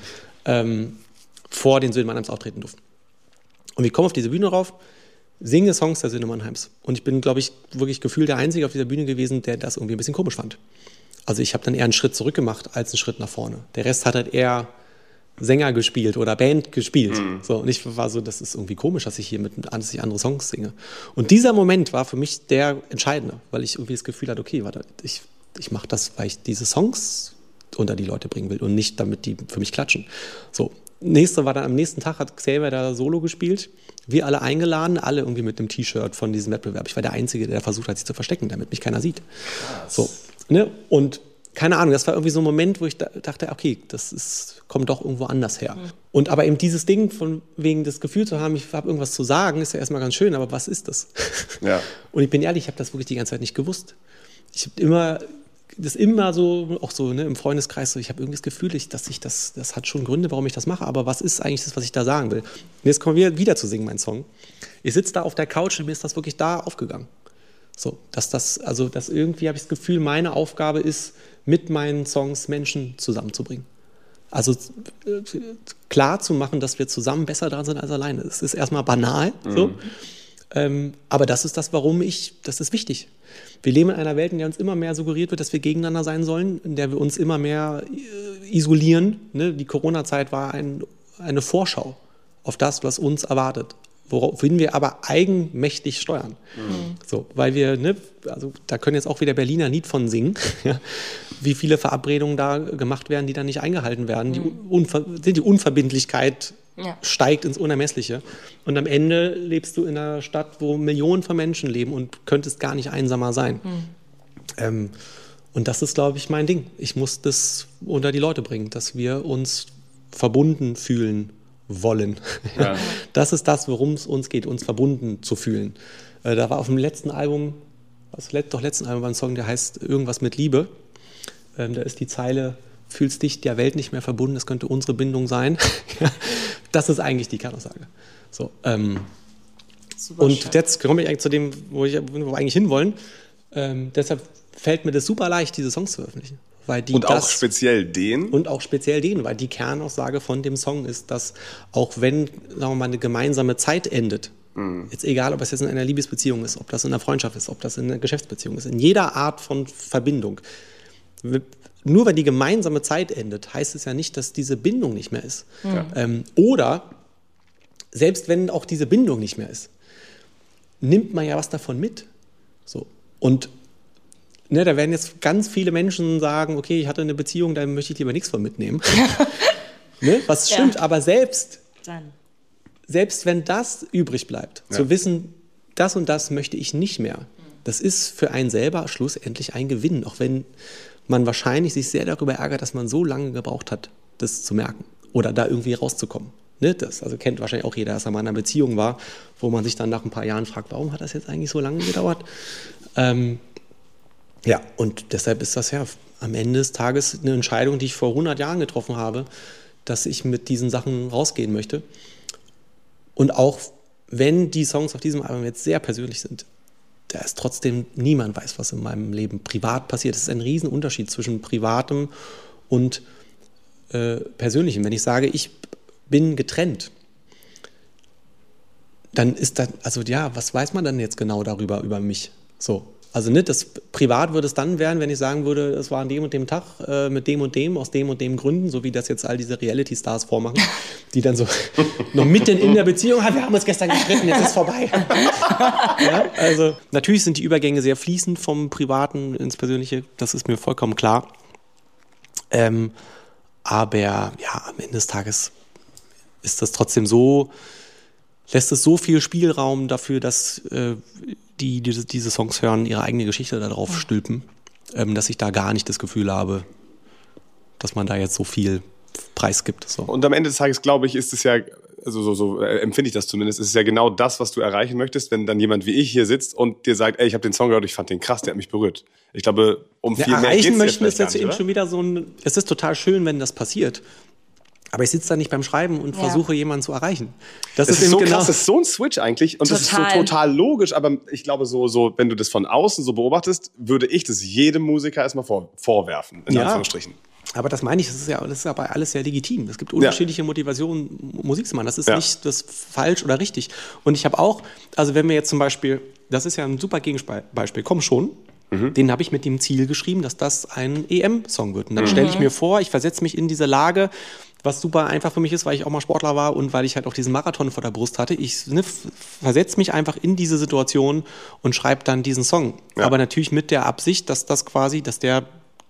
vor den Söhnen Mannheims auftreten durften. Und ich komme auf diese Bühne rauf, singe Songs der Söhne Mannheims. Und ich bin, glaube ich, wirklich gefühlt der Einzige auf dieser Bühne gewesen, der das irgendwie ein bisschen komisch fand. Also ich habe dann eher einen Schritt zurück gemacht, als einen Schritt nach vorne. Der Rest hat halt eher Sänger gespielt oder Band gespielt. So, und ich war so, das ist irgendwie komisch, dass ich hier andere Songs singe. Und dieser Moment war für mich der entscheidende, weil ich irgendwie das Gefühl hatte, okay, warte, ich mache das, weil ich diese Songs unter die Leute bringen will und nicht, damit die für mich klatschen. So, am nächsten Tag hat Xavier da Solo gespielt. Wir alle eingeladen, alle irgendwie mit einem T-Shirt von diesem Wettbewerb. Ich war der Einzige, der versucht hat, sich zu verstecken, damit mich keiner sieht. So, und keine Ahnung, das war irgendwie so ein Moment, wo ich dachte, okay, kommt doch irgendwo anders her. Und aber eben dieses Ding von wegen das Gefühl zu haben, ich habe irgendwas zu sagen, ist ja erstmal ganz schön, aber was ist das? Ja. Und ich bin ehrlich, ich habe das wirklich die ganze Zeit nicht gewusst. Ich habe immer so, auch so im Freundeskreis, so, ich habe irgendwie das Gefühl, das hat schon Gründe, warum ich das mache, aber was ist eigentlich das, was ich da sagen will? Und jetzt kommen wir wieder zu singen, mein Song. Ich sitze da auf der Couch und mir ist das wirklich da aufgegangen. So, dass irgendwie habe ich das Gefühl, meine Aufgabe ist, mit meinen Songs Menschen zusammenzubringen. Also klar zu machen, dass wir zusammen besser dran sind als alleine. Das ist erstmal banal, so. Aber das ist das, das ist wichtig. Wir leben in einer Welt, in der uns immer mehr suggeriert wird, dass wir gegeneinander sein sollen, in der wir uns immer mehr isolieren. Ne? Die Corona-Zeit war eine Vorschau auf das, was uns erwartet, woraufhin wir aber eigenmächtig steuern. So, weil wir, also da können jetzt auch wieder Berliner ein Lied von singen, ja, wie viele Verabredungen da gemacht werden, die dann nicht eingehalten werden. Die Unverbindlichkeit steigt ins Unermessliche. Und am Ende lebst du in einer Stadt, wo Millionen von Menschen leben und könntest gar nicht einsamer sein. Und das ist, glaube ich, mein Ding. Ich muss das unter die Leute bringen, dass wir uns verbunden fühlen wollen. Ja. Das ist das, worum es uns geht, uns verbunden zu fühlen. Da war auf dem letzten Album war ein Song, der heißt Irgendwas mit Liebe. Da ist die Zeile, fühlst dich der Welt nicht mehr verbunden, das könnte unsere Bindung sein. Das ist eigentlich die Kernaussage. So, und jetzt komme ich eigentlich zu dem, wo wir eigentlich hinwollen. Deshalb fällt mir das super leicht, diese Songs zu veröffentlichen. Auch speziell den, weil die Kernaussage von dem Song ist, dass auch wenn, sagen wir mal, eine gemeinsame Zeit endet, jetzt egal, ob es jetzt in einer Liebesbeziehung ist, ob das in einer Freundschaft ist, ob das in einer Geschäftsbeziehung ist, in jeder Art von Verbindung, nur weil die gemeinsame Zeit endet, heißt es ja nicht, dass diese Bindung nicht mehr ist. Oder selbst wenn auch diese Bindung nicht mehr ist, nimmt man ja was davon mit. So. Und ne, da werden jetzt ganz viele Menschen sagen, okay, ich hatte eine Beziehung, da möchte ich lieber nichts von mitnehmen. Ne? Was stimmt, aber selbst wenn das übrig bleibt, zu wissen, das und das möchte ich nicht mehr, das ist für einen selber schlussendlich ein Gewinn, auch wenn man wahrscheinlich sich sehr darüber ärgert, dass man so lange gebraucht hat, das zu merken oder da irgendwie rauszukommen. Ne? Das also kennt wahrscheinlich auch jeder, dass er mal in einer Beziehung war, wo man sich dann nach ein paar Jahren fragt, warum hat das jetzt eigentlich so lange gedauert? Ja, und deshalb ist das ja am Ende des Tages eine Entscheidung, die ich vor 100 Jahren getroffen habe, dass ich mit diesen Sachen rausgehen möchte. Und auch wenn die Songs auf diesem Album jetzt sehr persönlich sind, da ist trotzdem niemand weiß, was in meinem Leben privat passiert. Es ist ein Riesenunterschied zwischen Privatem und Persönlichem. Wenn ich sage, ich bin getrennt, dann ist das, also ja, was weiß man dann jetzt genau darüber, über mich? So. Also nicht, das privat würde es dann werden, wenn ich sagen würde, es war an dem und dem Tag mit dem und dem, aus dem und dem Gründen, so wie das jetzt all diese Reality-Stars vormachen, die dann so noch mitten in der Beziehung haben, wir haben uns gestern gestritten, jetzt ist vorbei. Ja, also natürlich sind die Übergänge sehr fließend vom Privaten ins Persönliche, das ist mir vollkommen klar. Aber ja, am Ende des Tages ist das trotzdem so, lässt es so viel Spielraum dafür, dass die diese Songs hören, ihre eigene Geschichte da drauf stülpen, dass ich da gar nicht das Gefühl habe, dass man da jetzt so viel preisgibt. So. Und am Ende des Tages, glaube ich, ist es ja, also so empfinde ich das zumindest, ist es ja genau das, was du erreichen möchtest, wenn dann jemand wie ich hier sitzt und dir sagt, ey, ich habe den Song gehört, ich fand den krass, der hat mich berührt. Ich glaube, um viel mehr geht's möchten ist jetzt eben schon wieder so ein, es ist total schön, wenn das passiert. Aber ich sitze da nicht beim Schreiben und versuche, jemanden zu erreichen. Das ist so krass, das ist so ein Switch eigentlich. Und das ist so total logisch. Aber ich glaube, so, wenn du das von außen so beobachtest, würde ich das jedem Musiker erstmal vorwerfen, in Anführungsstrichen. Aber das meine ich, das ist aber alles sehr legitim. Es gibt unterschiedliche Motivationen, Musik zu machen. Das ist nicht das falsch oder richtig. Und ich habe auch, also wenn wir jetzt zum Beispiel, das ist ja ein super Gegenbeispiel, Komm schon. Den habe ich mit dem Ziel geschrieben, dass das ein EM-Song wird. Und dann stelle ich mir vor, ich versetze mich in diese Lage, was super einfach für mich ist, weil ich auch mal Sportler war und weil ich halt auch diesen Marathon vor der Brust hatte. Ich versetze mich einfach in diese Situation und schreibe dann diesen Song. Ja. Aber natürlich mit der Absicht, dass das quasi, dass der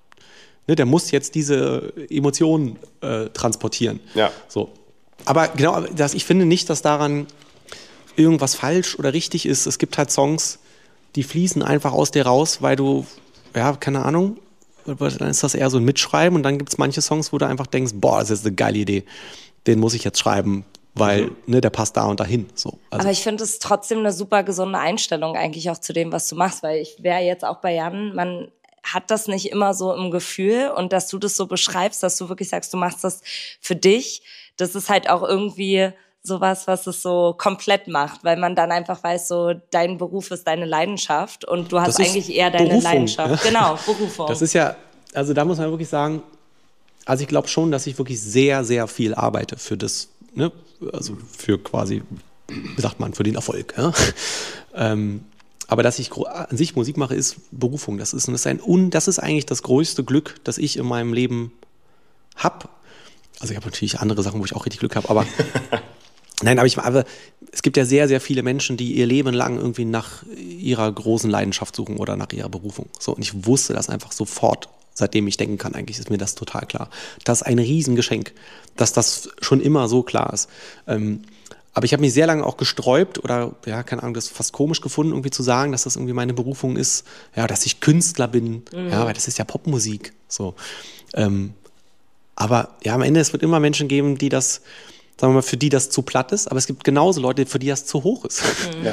muss jetzt diese Emotionen transportieren. Ja. So. Aber genau, ich finde nicht, dass daran irgendwas falsch oder richtig ist. Es gibt halt Songs, die fließen einfach aus dir raus, weil du, keine Ahnung, dann ist das eher so ein Mitschreiben und dann gibt es manche Songs, wo du einfach denkst, boah, das ist eine geile Idee, den muss ich jetzt schreiben, weil der passt da und dahin. So, also. Aber ich finde es trotzdem eine super gesunde Einstellung eigentlich auch zu dem, was du machst, weil ich wäre jetzt auch bei Jan, man hat das nicht immer so im Gefühl und dass du das so beschreibst, dass du wirklich sagst, du machst das für dich, das ist halt auch irgendwie sowas, was es so komplett macht, weil man dann einfach weiß, so dein Beruf ist deine Leidenschaft und du hast eigentlich eher deine Berufung, Leidenschaft. Ja? Genau, Berufung. Das ist ja, also da muss man wirklich sagen, also ich glaube schon, dass ich wirklich sehr, sehr viel arbeite für das, ne? Also für quasi, wie sagt man, für den Erfolg. Ja? Aber dass ich an sich Musik mache, ist Berufung. Das ist eigentlich das größte Glück, das ich in meinem Leben habe. Also ich habe natürlich andere Sachen, wo ich auch richtig Glück habe, aber aber es gibt ja sehr, sehr viele Menschen, die ihr Leben lang irgendwie nach ihrer großen Leidenschaft suchen oder nach ihrer Berufung. So, und ich wusste das einfach sofort, seitdem ich denken kann, eigentlich ist mir das total klar. Das ist ein Riesengeschenk, dass das schon immer so klar ist. Aber ich habe mich sehr lange auch gesträubt oder, keine Ahnung, das fast komisch gefunden, irgendwie zu sagen, dass das irgendwie meine Berufung ist, dass ich Künstler bin, weil das ist ja Popmusik. So. Aber am Ende, es wird immer Menschen geben, die das, sagen wir mal, für die das zu platt ist, aber es gibt genauso Leute, für die das zu hoch ist.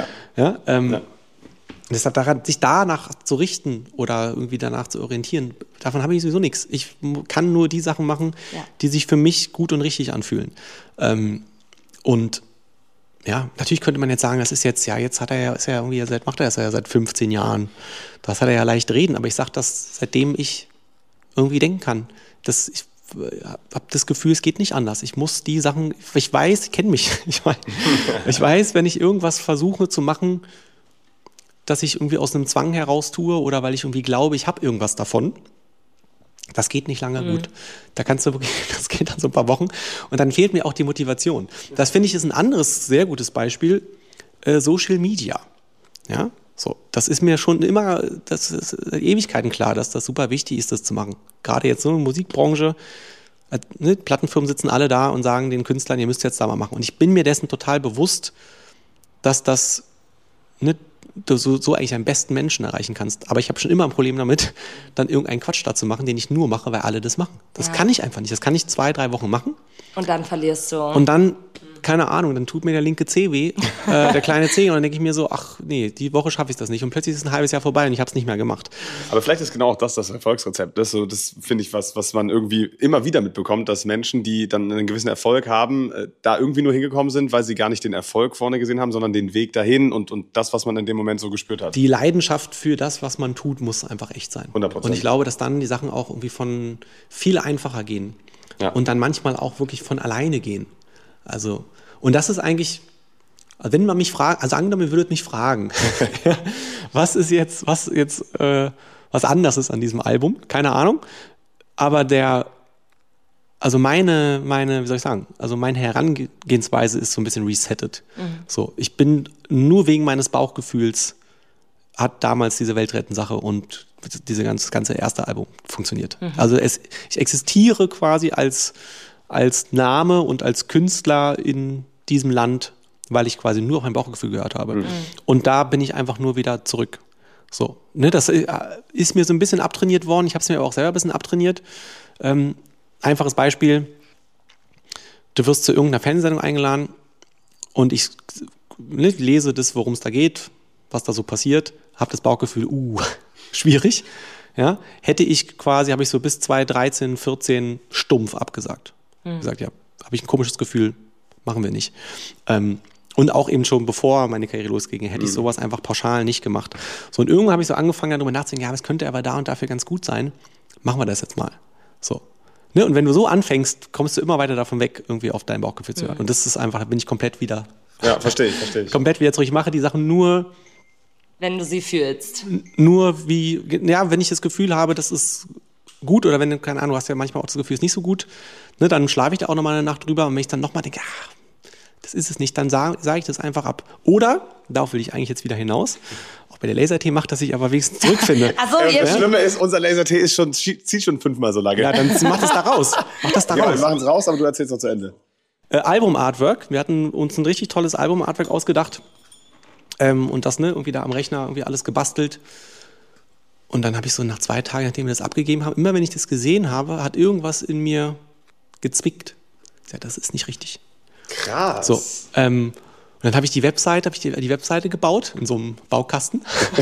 Deshalb sich danach zu richten oder irgendwie danach zu orientieren, davon habe ich sowieso nichts. Ich kann nur die Sachen machen, die sich für mich gut und richtig anfühlen. Und natürlich könnte man jetzt sagen, das ist jetzt macht er das ja seit 15 Jahren. Das hat er ja leicht reden, aber ich sage das, seitdem ich irgendwie denken kann. Ich habe das Gefühl, es geht nicht anders. Ich muss die Sachen, ich kenne mich. Ich weiß, wenn ich irgendwas versuche zu machen, dass ich irgendwie aus einem Zwang heraus tue oder weil ich irgendwie glaube, ich habe irgendwas davon, das geht nicht lange gut. Da kannst du wirklich, das geht dann so ein paar Wochen und dann fehlt mir auch die Motivation. Das finde ich ist ein anderes sehr gutes Beispiel, Social Media. Ja, so. Das ist mir schon immer, das ist Ewigkeiten klar, dass das super wichtig ist, das zu machen. Gerade jetzt so in der Musikbranche, ne, Plattenfirmen sitzen alle da und sagen den Künstlern, ihr müsst jetzt da mal machen. Und ich bin mir dessen total bewusst, dass das nicht du so eigentlich am besten Menschen erreichen kannst. Aber ich habe schon immer ein Problem damit, dann irgendeinen Quatsch da zu machen, den ich nur mache, weil alle das machen. Das kann ich einfach nicht. Das kann ich 2-3 Wochen machen. Und dann verlierst du. Und dann, keine Ahnung, dann tut mir der linke Zeh weh, der kleine Zeh. Und dann denke ich mir so, ach nee, die Woche schaffe ich das nicht. Und plötzlich ist ein halbes Jahr vorbei und ich habe es nicht mehr gemacht. Aber vielleicht ist genau auch das Erfolgsrezept. Das finde ich was man irgendwie immer wieder mitbekommt, dass Menschen, die dann einen gewissen Erfolg haben, da irgendwie nur hingekommen sind, weil sie gar nicht den Erfolg vorne gesehen haben, sondern den Weg dahin und das, was man in dem Moment so gespürt hat. Die Leidenschaft für das, was man tut, muss einfach echt sein. 100%. Und ich glaube, dass dann die Sachen auch irgendwie von viel einfacher gehen. Ja. Und dann manchmal auch wirklich von alleine gehen. Also, und das ist eigentlich, wenn man mich fragt, also angenommen, ihr würdet mich fragen, was anders ist an diesem Album, keine Ahnung, aber meine, wie soll ich sagen, also meine Herangehensweise ist so ein bisschen resettet. So, ich bin nur wegen meines Bauchgefühls, hat damals diese Weltretten-Sache und das ganze erste Album funktioniert. Also ich existiere quasi als Name und als Künstler in diesem Land, weil ich quasi nur auf mein Bauchgefühl gehört habe. Und da bin ich einfach nur wieder zurück. So, ne, das ist mir so ein bisschen abtrainiert worden. Ich habe es mir aber auch selber ein bisschen abtrainiert. Einfaches Beispiel. Du wirst zu irgendeiner Fernsehsendung eingeladen und ich lese das, worum es da geht, was da so passiert, habe das Bauchgefühl, schwierig. Ja, habe ich so bis 2013, 14 stumpf abgesagt. Gesagt, ja, habe ich ein komisches Gefühl, machen wir nicht. Und auch eben schon bevor meine Karriere losging, hätte ich sowas einfach pauschal nicht gemacht. So, und irgendwann habe ich so angefangen, darüber nachzudenken, ja, aber es könnte aber da und dafür ganz gut sein. Machen wir das jetzt mal. So. Ne? Und wenn du so anfängst, kommst du immer weiter davon weg, irgendwie auf dein Bauchgefühl zu hören. Und das ist einfach, da bin ich komplett wieder. Ja, verstehe ich. Komplett wieder zurück. Ich mache die Sachen nur. Wenn du sie fühlst. Nur wenn ich das Gefühl habe, das ist gut, oder wenn du, keine Ahnung, hast ja manchmal auch das Gefühl, es ist nicht so gut, ne, dann schlafe ich da auch nochmal eine Nacht drüber und wenn ich dann nochmal denke, das ist es nicht, dann sage ich das einfach ab. Oder, darauf will ich eigentlich jetzt wieder hinaus, auch bei der Lasertee macht, dass ich aber wenigstens zurückfinde. Das Schlimme ist, unser Lasertee zieht schon 5-mal so lange. Ja, dann mach das da raus. Wir machen es raus, aber du erzählst noch zu Ende. Album-Artwork. Wir hatten uns ein richtig tolles Album-Artwork ausgedacht. Und das, ne, irgendwie da am Rechner irgendwie alles gebastelt. Und dann habe ich so nach 2 Tagen, nachdem wir das abgegeben haben, immer wenn ich das gesehen habe, hat irgendwas in mir gezwickt. Ja, das ist nicht richtig. Krass. So, und dann habe ich die Webseite gebaut, in so einem Baukasten.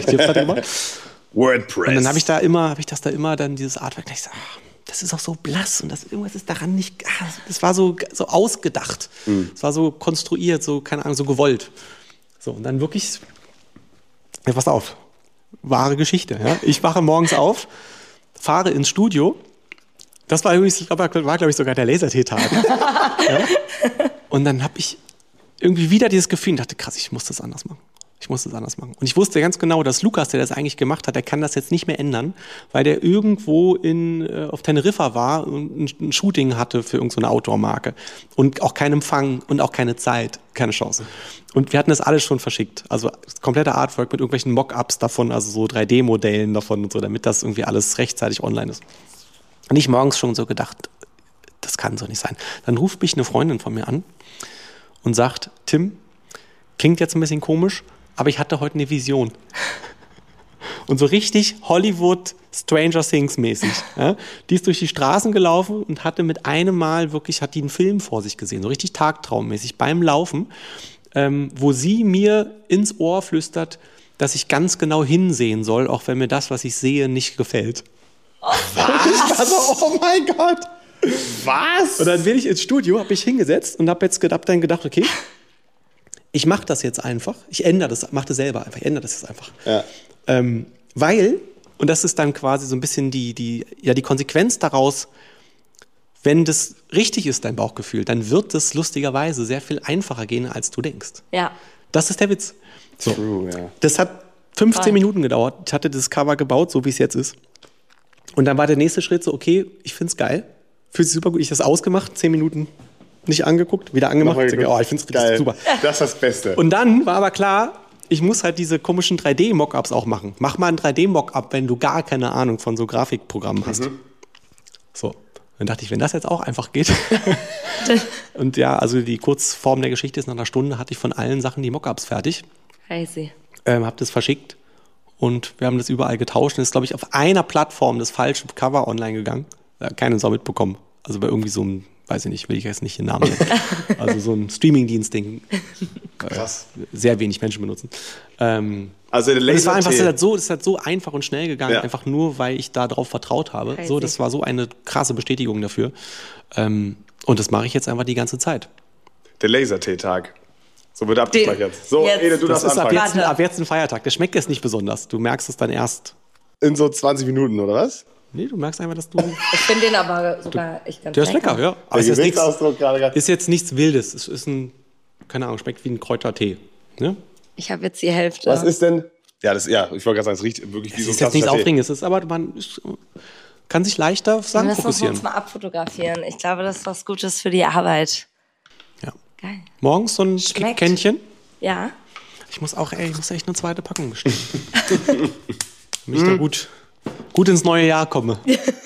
WordPress. Und dann habe ich das da immer dann dieses Artwork, und ich so, das ist auch so blass und irgendwas ist daran nicht, das war so ausgedacht. Es war so konstruiert, so, keine Ahnung, so gewollt. So, und dann wirklich, ja, pass auf, wahre Geschichte. Ja? Ich wache morgens auf, fahre ins Studio. Das war übrigens, glaube ich, sogar der Lasertee-Tag. Ja? Und dann habe ich irgendwie wieder dieses Gefühl und dachte, krass, ich muss das anders machen. Und ich wusste ganz genau, dass Lukas, der das eigentlich gemacht hat, der kann das jetzt nicht mehr ändern, weil der irgendwo auf Teneriffa war und ein Shooting hatte für irgendeine Outdoor-Marke. Und auch keinen Empfang und auch keine Zeit, keine Chance. Und wir hatten das alles schon verschickt. Also komplette Artwork mit irgendwelchen Mock-ups davon, also so 3D-Modellen davon und so, damit das irgendwie alles rechtzeitig online ist. Und ich morgens schon so gedacht, das kann so nicht sein. Dann ruft mich eine Freundin von mir an und sagt, Tim, klingt jetzt ein bisschen komisch, aber ich hatte heute eine Vision. Und so richtig Hollywood Stranger Things mäßig. Ja? Die ist durch die Straßen gelaufen und hatte mit einem Mal wirklich, hat die einen Film vor sich gesehen, so richtig tagtraummäßig beim Laufen, wo sie mir ins Ohr flüstert, dass ich ganz genau hinsehen soll, auch wenn mir das, was ich sehe, nicht gefällt. Was? Ich war so, oh mein Gott. Was? Und dann bin ich ins Studio, habe mich hingesetzt und habe dann gedacht, okay, ich mache das jetzt einfach. Ich ändere das, mache das selber einfach. Ich ändere das jetzt einfach. Ja. Weil, und das ist dann quasi so ein bisschen die Konsequenz daraus, wenn das richtig ist, dein Bauchgefühl, dann wird es lustigerweise sehr viel einfacher gehen, als du denkst. Ja. Das ist der Witz. So. True, ja. Das hat 15 Minuten gedauert. Ich hatte das Cover gebaut, so wie es jetzt ist. Und dann war der nächste Schritt so, okay, ich finde es geil. Fühlt sich super gut. Ich habe das ausgemacht, 10 Minuten nicht angeguckt, wieder angemacht. Ich denke, ich finde es super. Das ist das Beste. Und dann war aber klar, ich muss halt diese komischen 3D-Mockups auch machen. Mach mal ein 3D-Mockup, wenn du gar keine Ahnung von so Grafikprogrammen hast. So, dann dachte ich, wenn das jetzt auch einfach geht. Und ja, also die Kurzform der Geschichte ist, nach einer Stunde hatte ich von allen Sachen die Mockups fertig. Crazy. Hab das verschickt und wir haben das überall getauscht. Und es ist, glaube ich, auf einer Plattform das falsche Cover online gegangen. Keine Sau mitbekommen. Also bei irgendwie so einem, weiß ich nicht, will ich jetzt nicht den Namen nennen. Also so ein Streaming-Dienst-Ding. Krass. Sehr wenig Menschen benutzen. Also es war einfach, es hat so einfach und schnell gegangen, einfach nur, weil ich da drauf vertraut habe. So, das war so eine krasse Bestätigung dafür. Und das mache ich jetzt einfach die ganze Zeit. Der Lasertee-Tag. So wird abgespeichert. So, Ede, du darfst anfangen. Ab jetzt ein Feiertag. Der schmeckt jetzt nicht besonders. Du merkst es dann erst. In so 20 Minuten, oder was? Nee, du merkst einfach, dass du... Ich finde den aber sogar echt ganz lecker. Der ist lecker, ja. Aber ist jetzt nichts Wildes. Es ist ein, keine Ahnung, schmeckt wie ein Kräutertee. Ne? Ich habe jetzt die Hälfte. Was ist denn... ich wollte gerade sagen, es riecht wirklich wie so ein klassischer Tee. Es ist jetzt nichts Aufregendes, aber man kann sich leichter auf Sachen fokussieren. Lass uns mal abfotografieren. Ich glaube, das ist was Gutes für die Arbeit. Ja. Geil. Morgens so ein Kännchen. Ja. Ich muss echt eine zweite Packung bestellen. Damit ich da gut ins neue Jahr komme.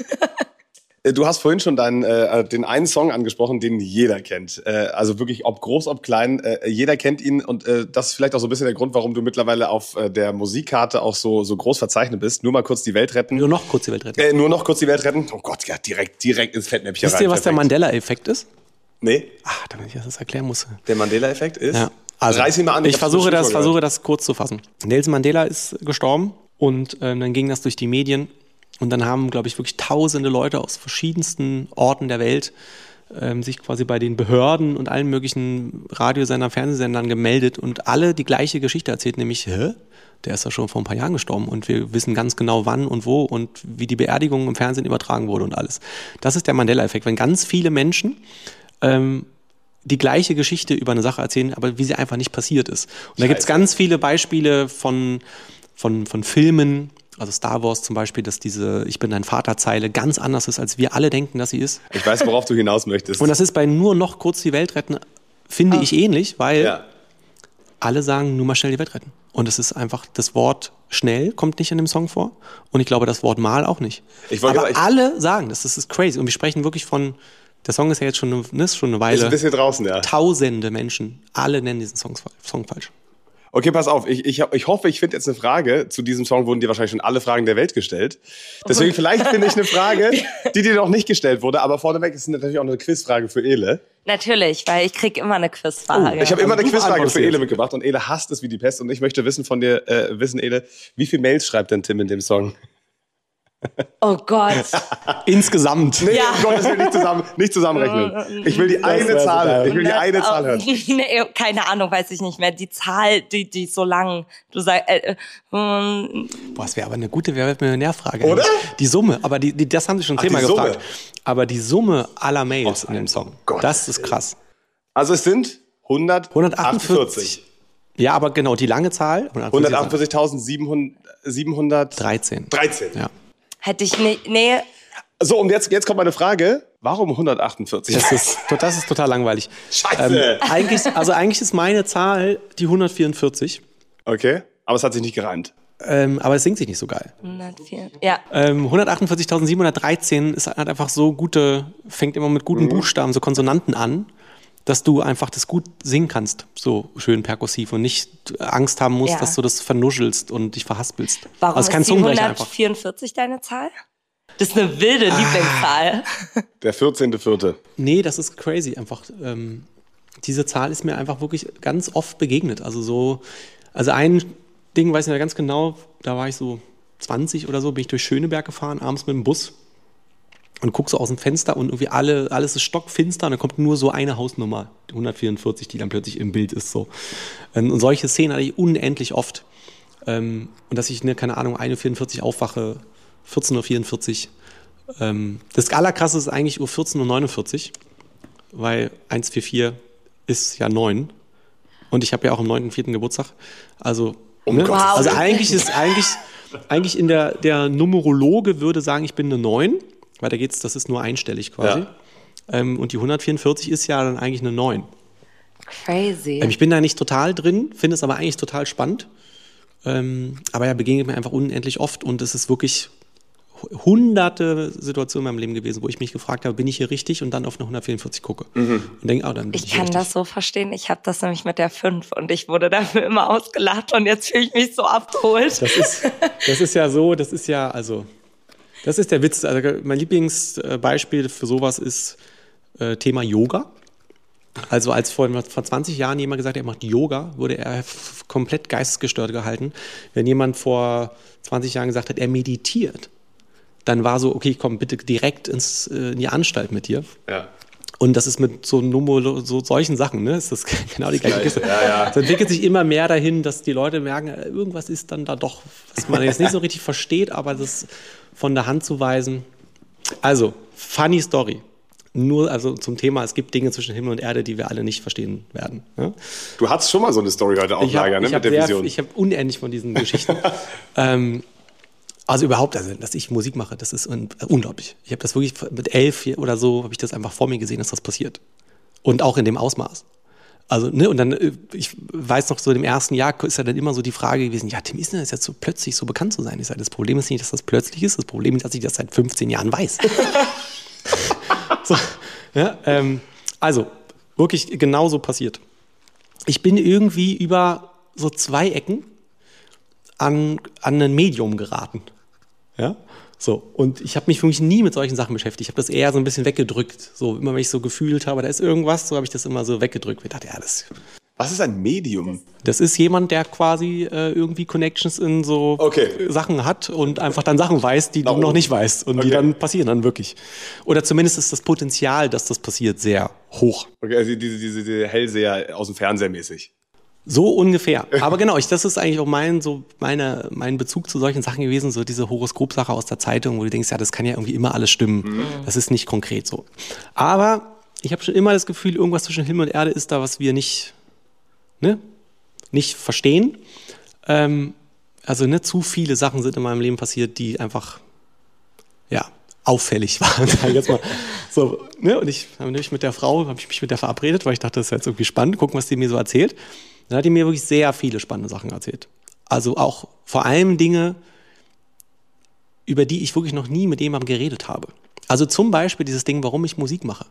Du hast vorhin schon den einen Song angesprochen, den jeder kennt. Also wirklich, ob groß, ob klein, jeder kennt ihn. Und das ist vielleicht auch so ein bisschen der Grund, warum du mittlerweile auf der Musikkarte auch so groß verzeichnet bist. Nur mal kurz die Welt retten. Nur noch kurz die Welt retten. Oh Gott, ja, direkt ins Fettnäpfchen rein. Wisst ihr, was der Mandela-Effekt ist? Nee. Damit ich das erklären muss. Der Mandela-Effekt ist? Ja. Also, reiß ihn mal an. Ich versuche das kurz zu fassen. Nelson Mandela ist gestorben und dann ging das durch die Medien. Und dann haben, glaube ich, wirklich tausende Leute aus verschiedensten Orten der Welt sich quasi bei den Behörden und allen möglichen Radiosendern, Fernsehsendern gemeldet und alle die gleiche Geschichte erzählt, nämlich, der ist ja schon vor ein paar Jahren gestorben und wir wissen ganz genau wann und wo und wie die Beerdigung im Fernsehen übertragen wurde und alles. Das ist der Mandela-Effekt, wenn ganz viele Menschen die gleiche Geschichte über eine Sache erzählen, aber wie sie einfach nicht passiert ist. Und da gibt es ganz viele Beispiele von Filmen, also Star Wars zum Beispiel, dass diese Ich bin dein Vater-Zeile ganz anders ist, als wir alle denken, dass sie ist. Ich weiß, worauf du hinaus möchtest. Und das ist bei nur noch kurz die Welt retten, finde ich ähnlich, weil alle sagen, nur mal schnell die Welt retten. Und es ist einfach, das Wort schnell kommt nicht in dem Song vor. Und ich glaube, das Wort mal auch nicht. Aber alle sagen das ist crazy. Und wir sprechen wirklich von, der Song ist ja jetzt schon eine Weile. Ist ein bisschen draußen, ja. Tausende Menschen, alle nennen diesen Song falsch. Okay, pass auf. Ich hoffe, ich finde jetzt eine Frage. Zu diesem Song wurden dir wahrscheinlich schon alle Fragen der Welt gestellt. Deswegen vielleicht finde ich eine Frage, die dir noch nicht gestellt wurde. Aber vorneweg ist natürlich auch eine Quizfrage für Ele. Natürlich, weil ich kriege immer eine Quizfrage. Ich habe immer eine Quizfrage für Ele mitgebracht. Und Ele hasst es wie die Pest. Und ich möchte wissen von dir, Ele, wie viele Mails schreibt denn Tim in dem Song? Oh Gott. Insgesamt. Nee, um Gottes Willen nicht zusammenrechnen. Ich will die eine Zahl hören. Nee, keine Ahnung, weiß ich nicht mehr. Die Zahl, die ist so lang. Du sagst, es wäre aber eine gute Wer-wird-Millionär-Frage. Oder? Die Summe, aber das haben sie schon zehnmal gefragt. Aber die Summe aller Mails in dem Song, das ist krass. Also es sind 148. Ja, aber genau, die lange Zahl. 148.713. 13. Ja. Hätte ich nicht, nee. So, und jetzt kommt meine Frage. Warum 148? Das ist total langweilig. Scheiße. Eigentlich ist meine Zahl die 144. Okay, aber es hat sich nicht gereimt. Aber es singt sich nicht so geil. 104, ja. 148.713 ist halt einfach so fängt immer mit guten Buchstaben, so Konsonanten an, dass du einfach das gut singen kannst, so schön perkussiv und nicht Angst haben musst, dass du das vernuschelst und dich verhaspelst. Warum ist die 144 deine Zahl? Das ist eine wilde Lieblingszahl. Der 14.4. Nee, das ist crazy einfach. Diese Zahl ist mir einfach wirklich ganz oft begegnet. Also ein Ding, weiß ich nicht ganz genau, da war ich so 20 oder so, bin ich durch Schöneberg gefahren, abends mit dem Bus. Und guck so aus dem Fenster und irgendwie alles ist stockfinster und dann kommt nur so eine Hausnummer, die 144, die dann plötzlich im Bild ist. So. Und solche Szenen hatte ich unendlich oft. Und dass ich, keine Ahnung, 1.44 aufwache, 14.44 Uhr. Das Allerkrasse ist eigentlich 14.49 Uhr, weil 144 ist ja 9. Und ich habe ja auch am 9.4. Geburtstag. Also, also eigentlich in der Numerologe würde sagen, ich bin eine 9. Weiter geht's, das ist nur einstellig quasi. Ja. Und die 144 ist ja dann eigentlich eine 9. Crazy. Ich bin da nicht total drin, finde es aber eigentlich total spannend. Aber er begegnet mir einfach unendlich oft und es ist wirklich hunderte Situationen in meinem Leben gewesen, wo ich mich gefragt habe, bin ich hier richtig und dann auf eine 144 gucke. Und denke, dann bin ich kann das so verstehen. Ich habe das nämlich mit der 5 und ich wurde dafür immer ausgelacht und jetzt fühle ich mich so abgeholt. Das ist ja so, das ist der Witz. Also mein Lieblingsbeispiel für sowas ist Thema Yoga. Also als vor 20 Jahren jemand gesagt hat, er macht Yoga, wurde er komplett geistesgestört gehalten. Wenn jemand vor 20 Jahren gesagt hat, er meditiert, dann war so, okay, komm bitte direkt in die Anstalt mit dir. Ja. Und das ist mit so solchen Sachen, ne? Ist das genau die gleiche Kiste. Ja. Es entwickelt sich immer mehr dahin, dass die Leute merken, irgendwas ist dann da doch, was man jetzt nicht so richtig versteht, aber das von der Hand zu weisen. Also, funny Story. Nur also zum Thema, es gibt Dinge zwischen Himmel und Erde, die wir alle nicht verstehen werden. Ja? Du hattest schon mal so eine Story heute auf Lager, ne? Mit der Vision. Ich habe unendlich von diesen Geschichten. Also überhaupt, dass ich Musik mache, das ist unglaublich. Ich habe das wirklich mit 11 oder so, habe ich das einfach vor mir gesehen, dass das passiert. Und auch in dem Ausmaß. Also, ne, und dann, ich weiß noch, so im ersten Jahr ist ja dann immer so die Frage gewesen, ja, Tim Isner ist jetzt so plötzlich so bekannt zu sein. Ich sage, das Problem ist nicht, dass das plötzlich ist, das Problem ist, dass ich das seit 15 Jahren weiß. So, ja, also, wirklich genauso passiert. Ich bin irgendwie über so 2 Ecken an ein Medium geraten. Ja, so. Und ich habe mich wirklich nie mit solchen Sachen beschäftigt. Ich habe das eher so ein bisschen weggedrückt. So, immer wenn ich so gefühlt habe, da ist irgendwas, so habe ich das immer so weggedrückt. Ich dachte, ja, was ist ein Medium? Das ist jemand, der quasi irgendwie Connections in so Sachen hat und einfach dann Sachen weiß, die du noch nicht weißt und die dann passieren dann wirklich. Oder zumindest ist das Potenzial, dass das passiert, sehr hoch. Okay, also diese Hellseher aus dem Fernseher mäßig. So ungefähr. Aber genau, das ist eigentlich auch mein Bezug zu solchen Sachen gewesen, so diese Horoskopsache aus der Zeitung, wo du denkst, ja, das kann ja irgendwie immer alles stimmen. Das ist nicht konkret so. Aber ich habe schon immer das Gefühl, irgendwas zwischen Himmel und Erde ist da, was wir nicht verstehen. Also zu viele Sachen sind in meinem Leben passiert, die einfach, auffällig waren, sag ich jetzt mal. So, ne? Und ich habe mich mit der verabredet, weil ich dachte, das ist jetzt irgendwie spannend, gucken, was die mir so erzählt. Dann hat die mir wirklich sehr viele spannende Sachen erzählt. Also auch vor allem Dinge, über die ich wirklich noch nie mit jemandem geredet habe. Also zum Beispiel dieses Ding, warum ich Musik mache.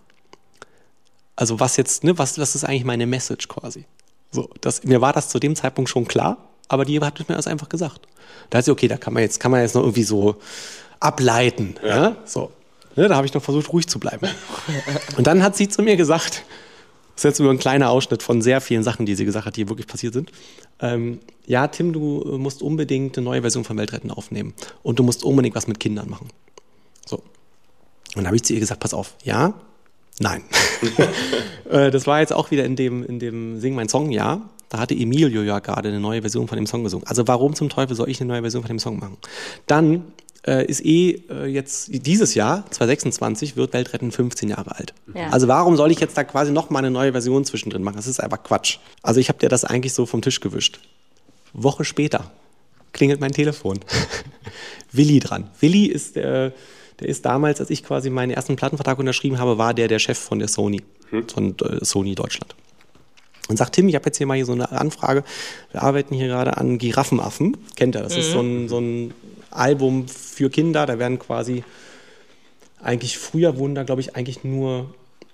Also was jetzt, was ist eigentlich meine Message quasi? So, mir war das zu dem Zeitpunkt schon klar, aber die hat mir das einfach gesagt. Da hat sie, okay, da kann man jetzt noch irgendwie so ableiten. Ja. So. Da habe ich noch versucht, ruhig zu bleiben. Und dann hat sie zu mir gesagt, das ist jetzt nur ein kleiner Ausschnitt von sehr vielen Sachen, die sie gesagt hat, die wirklich passiert sind. Ja, Tim, du musst unbedingt eine neue Version von Weltretten aufnehmen. Und du musst unbedingt was mit Kindern machen. So. Und dann habe ich zu ihr gesagt, pass auf, ja, nein. Das war jetzt auch wieder in dem Sing mein Song, ja. Da hatte Emilio ja gerade eine neue Version von dem Song gesungen. Also warum zum Teufel soll ich eine neue Version von dem Song machen? Dann ist jetzt dieses Jahr, 2026, wird Weltretten 15 Jahre alt. Ja. Also warum soll ich jetzt da quasi noch mal eine neue Version zwischendrin machen? Das ist einfach Quatsch. Also ich habe dir das eigentlich so vom Tisch gewischt. Woche später klingelt mein Telefon. Willi dran. Willi ist der ist damals, als ich quasi meinen ersten Plattenvertrag unterschrieben habe, war der Chef von der Sony, von Sony Deutschland. Und sagt, Tim, ich habe jetzt hier so eine Anfrage. Wir arbeiten hier gerade an Giraffenaffen. Kennt ihr? Das ist so ein Album für Kinder. Da werden quasi früher wurden da, glaube ich, eigentlich nur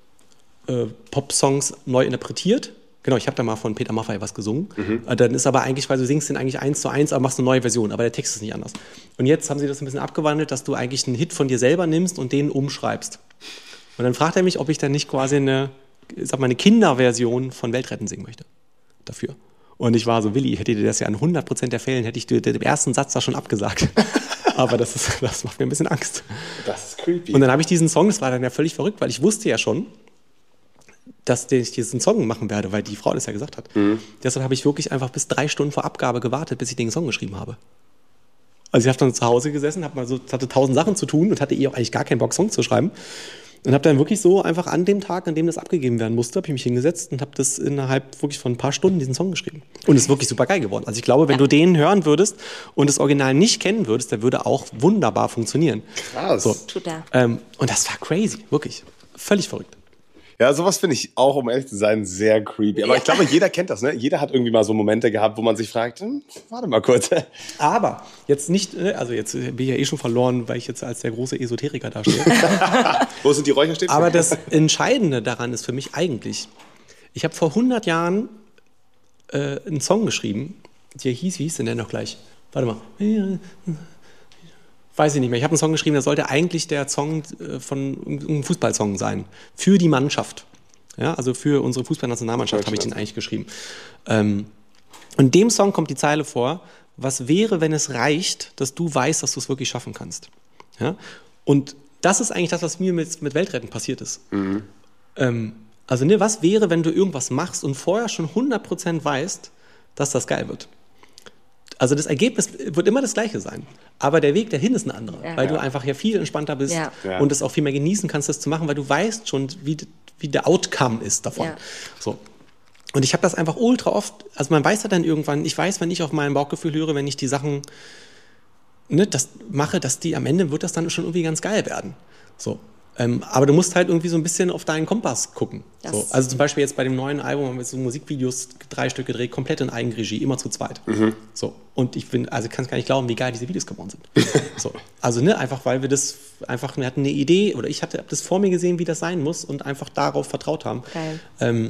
Pop-Songs neu interpretiert. Genau, ich habe da mal von Peter Maffay was gesungen. Dann ist aber eigentlich, weil du singst den eigentlich 1:1, aber machst eine neue Version. Aber der Text ist nicht anders. Und jetzt haben sie das ein bisschen abgewandelt, dass du eigentlich einen Hit von dir selber nimmst und den umschreibst. Und dann fragt er mich, ob ich dann nicht quasi eine Kinderversion von Weltretten singen möchte. Dafür. Und ich war so, Willi, hätte dir das ja in 100% der Fällen, hätte ich dir den ersten Satz da schon abgesagt. Aber das macht mir ein bisschen Angst. Das ist creepy. Und dann habe ich diesen Song, das war dann ja völlig verrückt, weil ich wusste ja schon, dass ich diesen Song machen werde, weil die Frau das ja gesagt hat. Deshalb habe ich wirklich einfach bis 3 Stunden vor Abgabe gewartet, bis ich den Song geschrieben habe. Also ich habe dann zu Hause gesessen, hatte 1000 Sachen zu tun und hatte auch eigentlich gar keinen Bock, Song zu schreiben. Und habe dann wirklich so einfach an dem Tag, an dem das abgegeben werden musste, habe ich mich hingesetzt und habe das innerhalb wirklich von ein paar Stunden diesen Song geschrieben. Und es ist wirklich super geil geworden. Also ich glaube, wenn du den hören würdest und das Original nicht kennen würdest, der würde auch wunderbar funktionieren. Krass. So. Und das war crazy, wirklich. Völlig verrückt. Ja, sowas finde ich auch, um ehrlich zu sein, sehr creepy. Aber ich glaube, jeder kennt das, ne? Jeder hat irgendwie mal so Momente gehabt, wo man sich fragt, warte mal kurz. Aber jetzt nicht, also jetzt bin ich ja eh schon verloren, weil ich jetzt als der große Esoteriker dastehe. Wo sind die Räucherstäbchen? Aber das Entscheidende daran ist für mich eigentlich, ich habe vor 100 Jahren einen Song geschrieben, der hieß, wie hieß denn der noch gleich? Warte mal. Weiß ich nicht mehr. Ich habe einen Song geschrieben, der sollte eigentlich der Song von einem Fußballsong sein. Für die Mannschaft. Ja, also für unsere Fußballnationalmannschaft habe ich den eigentlich geschrieben. Und in dem Song kommt die Zeile vor, was wäre, wenn es reicht, dass du weißt, dass du es wirklich schaffen kannst. Ja? Und das ist eigentlich das, was mir mit Weltretten passiert ist. Also was wäre, wenn du irgendwas machst und vorher schon 100% weißt, dass das geil wird. Also das Ergebnis wird immer das gleiche sein, aber der Weg dahin ist ein anderer, weil du einfach ja viel entspannter bist und es auch viel mehr genießen kannst, das zu machen, weil du weißt schon, wie der Outcome ist davon. Ja. So. Und ich habe das einfach ultra oft, also man weiß ja dann irgendwann, ich weiß, wenn ich auf mein Bauchgefühl höre, wenn ich die Sachen das mache, dass die am Ende wird das dann schon irgendwie ganz geil werden. So. Aber du musst halt irgendwie so ein bisschen auf deinen Kompass gucken. So. Also zum Beispiel jetzt bei dem neuen Album haben wir so Musikvideos 3 Stück gedreht, komplett in Eigenregie, immer zu zweit. So. Und ich kann es gar nicht glauben, wie geil diese Videos geworden sind. So. Also einfach, weil wir hatten eine Idee oder ich habe das vor mir gesehen, wie das sein muss und einfach darauf vertraut haben. Geil.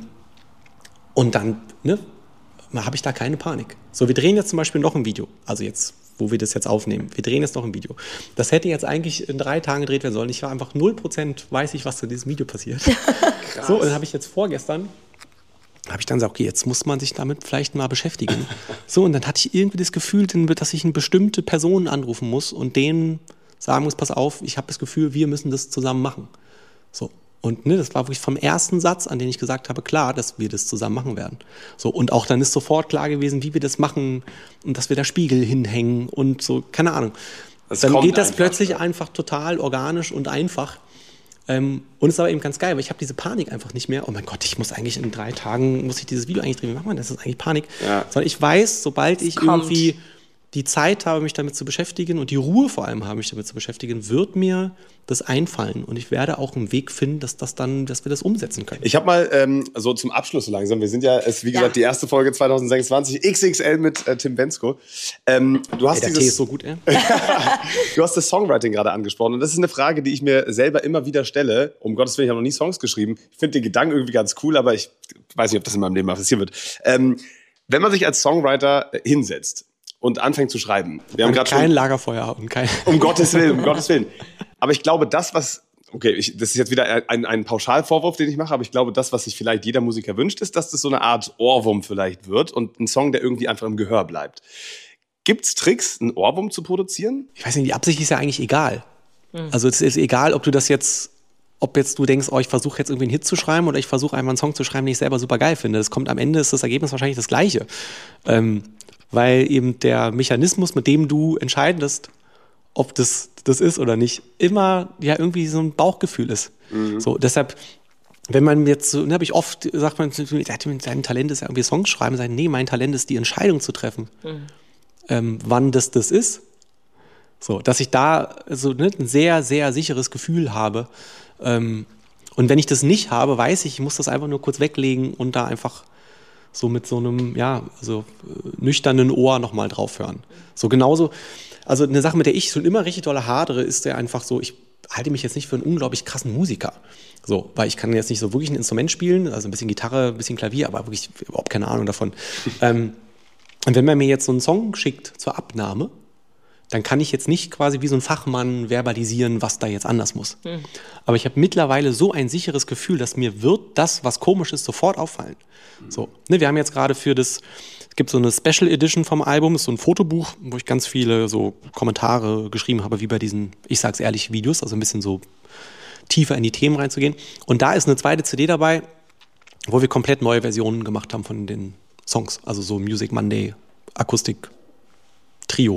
Und dann habe ich da keine Panik. So, wir drehen jetzt zum Beispiel noch ein Video, also jetzt wo wir das jetzt aufnehmen. Wir drehen jetzt noch ein Video. Das hätte jetzt eigentlich in 3 Tagen gedreht werden sollen. Ich war einfach 0% weiß ich, was zu diesem Video passiert. Krass. So, und dann habe ich jetzt vorgestern, gesagt, okay, jetzt muss man sich damit vielleicht mal beschäftigen. So, und dann hatte ich irgendwie das Gefühl, dass ich eine bestimmte Person anrufen muss und denen sagen muss, pass auf, ich habe das Gefühl, wir müssen das zusammen machen. So. Und das war wirklich vom ersten Satz, an den ich gesagt habe, klar, dass wir das zusammen machen werden. So, und auch dann ist sofort klar gewesen, wie wir das machen und dass wir da Spiegel hinhängen und so, keine Ahnung. Dann geht das plötzlich einfach total organisch und einfach. Und es ist aber eben ganz geil, weil ich habe diese Panik einfach nicht mehr. Oh mein Gott, ich muss eigentlich in 3 Tagen, muss ich dieses Video eigentlich drehen. Wie macht man das? Das ist eigentlich Panik. Ja. Sondern ich weiß, sobald ich irgendwie die Zeit habe, mich damit zu beschäftigen und die Ruhe vor allem habe, mich damit zu beschäftigen, wird mir das einfallen. Und ich werde auch einen Weg finden, dass wir das umsetzen können. Ich habe mal so zum Abschluss so langsam, wir sind ja, wie gesagt, die erste Folge 2026, XXL mit Tim Bendzko. Du hast der Tee ist so gut, ey. Du hast das Songwriting gerade angesprochen und das ist eine Frage, die ich mir selber immer wieder stelle. Um Gottes Willen, ich habe noch nie Songs geschrieben. Ich finde den Gedanken irgendwie ganz cool, aber ich weiß nicht, ob das in meinem Leben mal passieren wird. Wenn man sich als Songwriter hinsetzt und anfängt zu schreiben. Wir haben gerade kein Lagerfeuer und kein... Um Gottes Willen. Aber ich glaube, das ist jetzt wieder ein Pauschalvorwurf, den ich mache, aber ich glaube, das, was sich vielleicht jeder Musiker wünscht, ist, dass das so eine Art Ohrwurm vielleicht wird und ein Song, der irgendwie einfach im Gehör bleibt. Gibt's Tricks, einen Ohrwurm zu produzieren? Ich weiß nicht, die Absicht ist ja eigentlich egal. Also es ist egal, ob du denkst, ich versuche jetzt irgendwie einen Hit zu schreiben oder ich versuche einfach einen Song zu schreiben, den ich selber super geil finde. Am Ende ist das Ergebnis wahrscheinlich das Gleiche. Weil eben der Mechanismus, mit dem du entscheidest, ob das ist oder nicht, immer ja irgendwie so ein Bauchgefühl ist. So, deshalb, wenn man jetzt so, habe ich oft, sagt man, sein Talent ist ja irgendwie Songs schreiben, nee, mein Talent ist die Entscheidung zu treffen, wann das ist. So, dass ich da so ein sehr, sehr sicheres Gefühl habe. Und wenn ich das nicht habe, weiß ich muss das einfach nur kurz weglegen und da einfach so mit so einem, nüchternen Ohr nochmal drauf hören. So genauso, also eine Sache, mit der ich schon immer richtig dolle hadere, ist ja einfach so, ich halte mich jetzt nicht für einen unglaublich krassen Musiker. So, weil ich kann jetzt nicht so wirklich ein Instrument spielen, also ein bisschen Gitarre, ein bisschen Klavier, aber wirklich überhaupt keine Ahnung davon. Und wenn man mir jetzt so einen Song schickt zur Abnahme, dann kann ich jetzt nicht quasi wie so ein Fachmann verbalisieren, was da jetzt anders muss. Aber ich habe mittlerweile so ein sicheres Gefühl, dass mir wird das, was komisch ist, sofort auffallen. So, wir haben jetzt gerade es gibt so eine Special Edition vom Album, ist so ein Fotobuch, wo ich ganz viele so Kommentare geschrieben habe, wie bei diesen, ich sag's ehrlich, Videos, also ein bisschen so tiefer in die Themen reinzugehen. Und da ist eine zweite CD dabei, wo wir komplett neue Versionen gemacht haben von den Songs, also so Music Monday, Akustik, Trio.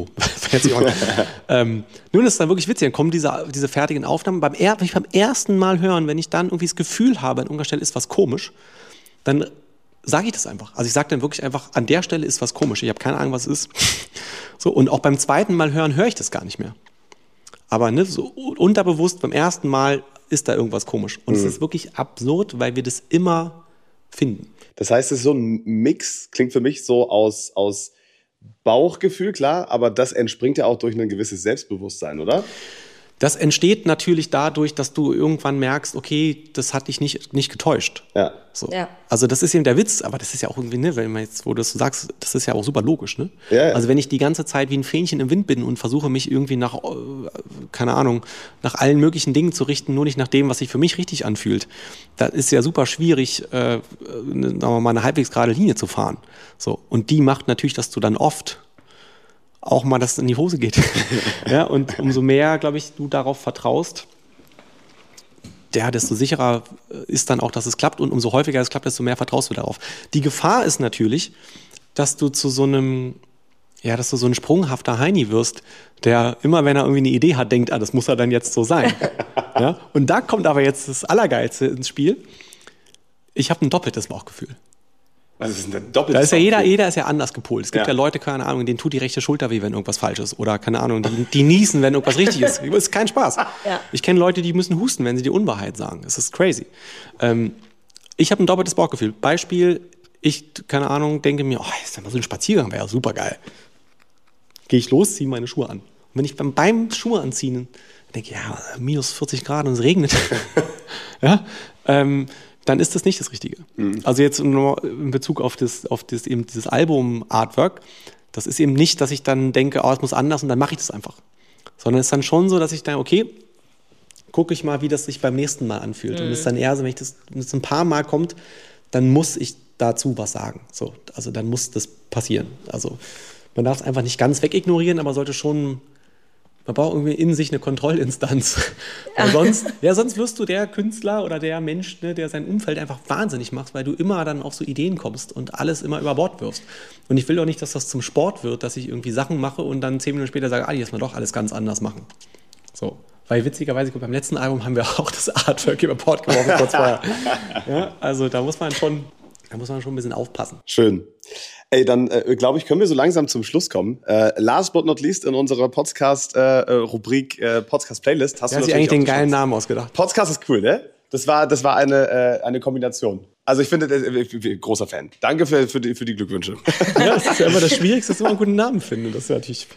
Nun ist es dann wirklich witzig, dann kommen diese fertigen Aufnahmen. Beim ersten Mal hören, wenn ich dann irgendwie das Gefühl habe, an irgendeiner Stelle ist was komisch, dann sage ich das einfach. Also ich sage dann wirklich einfach, an der Stelle ist was komisch. Ich habe keine Ahnung, was es ist. So, und auch beim zweiten Mal hören, höre ich das gar nicht mehr. Aber so unterbewusst beim ersten Mal ist da irgendwas komisch. Und es ist wirklich absurd, weil wir das immer finden. Das heißt, es ist so ein Mix, klingt für mich so aus Bauchgefühl, klar, aber das entspringt ja auch durch ein gewisses Selbstbewusstsein, oder? Das entsteht natürlich dadurch, dass du irgendwann merkst, okay, das hat dich nicht getäuscht. Ja. So. Ja. Also das ist eben der Witz, aber das ist ja auch irgendwie, ne, wenn man jetzt, wo du das so sagst, das ist ja auch super logisch, ne? Ja. Also wenn ich die ganze Zeit wie ein Fähnchen im Wind bin und versuche mich irgendwie nach, keine Ahnung, nach allen möglichen Dingen zu richten, nur nicht nach dem, was sich für mich richtig anfühlt, da ist ja super schwierig, sagen wir mal, eine halbwegs gerade Linie zu fahren. So. Und die macht natürlich, dass du dann oft auch mal, dass es in die Hose geht. Ja, und umso mehr, glaube ich, du darauf vertraust, desto sicherer ist dann auch, dass es klappt. Und umso häufiger es klappt, desto mehr vertraust du darauf. Die Gefahr ist natürlich, dass du zu so einem, ja, dass du so ein sprunghafter Heini wirst, der immer, wenn er irgendwie eine Idee hat, denkt, das muss er dann jetzt so sein. Ja? Und da kommt aber jetzt das Allergeilste ins Spiel. Ich habe ein doppeltes Bauchgefühl. Was ist denn der doppelte? Da ist ja jeder ist ja anders gepolt. Es gibt ja Leute, keine Ahnung, denen tut die rechte Schulter weh, wenn irgendwas falsch ist. Oder, keine Ahnung, die niesen, wenn irgendwas richtig ist. Das ist kein Spaß. Ja. Ich kenne Leute, die müssen husten, wenn sie die Unwahrheit sagen. Das ist crazy. Ich habe ein doppeltes Bauchgefühl. Beispiel, ich, keine Ahnung, denke mir, jetzt mal so ein Spaziergang wäre ja super geil. Gehe ich los, ziehe meine Schuhe an. Und wenn ich beim Schuhe anziehen denke, ja, minus 40 Grad und es regnet, ja, dann ist das nicht das Richtige. Mhm. Also jetzt nur in Bezug auf eben dieses Album-Artwork, das ist eben nicht, dass ich dann denke, es muss anders und dann mache ich das einfach. Sondern es ist dann schon so, dass ich denke, okay, gucke ich mal, wie das sich beim nächsten Mal anfühlt. Und es ist dann eher so, wenn es ein paar Mal kommt, dann muss ich dazu was sagen. So, also dann muss das passieren. Also man darf es einfach nicht ganz wegignorieren, aber sollte schon... Man braucht irgendwie in sich eine Kontrollinstanz. Sonst wirst du der Künstler oder der Mensch, ne, der sein Umfeld einfach wahnsinnig macht, weil du immer dann auf so Ideen kommst und alles immer über Bord wirfst. Und ich will auch nicht, dass das zum Sport wird, dass ich irgendwie Sachen mache und dann 10 Minuten später sage, jetzt mal doch alles ganz anders machen. So. Weil witzigerweise, beim letzten Album haben wir auch das Artwork über Bord geworfen kurz vorher. Ja, also da muss man schon ein bisschen aufpassen. Schön. Ey, dann glaube ich, können wir so langsam zum Schluss kommen. Last but not least in unserer Podcast-Rubrik Podcast-Playlist hast du sich eigentlich den geilen Namen ausgedacht. Podcast ist cool, ne? Das war eine Kombination. Also ich finde, großer Fan. Danke für die Glückwünsche. Ja, das ist ja immer das Schwierigste, dass man einen guten Namen findet. Das ist ja natürlich...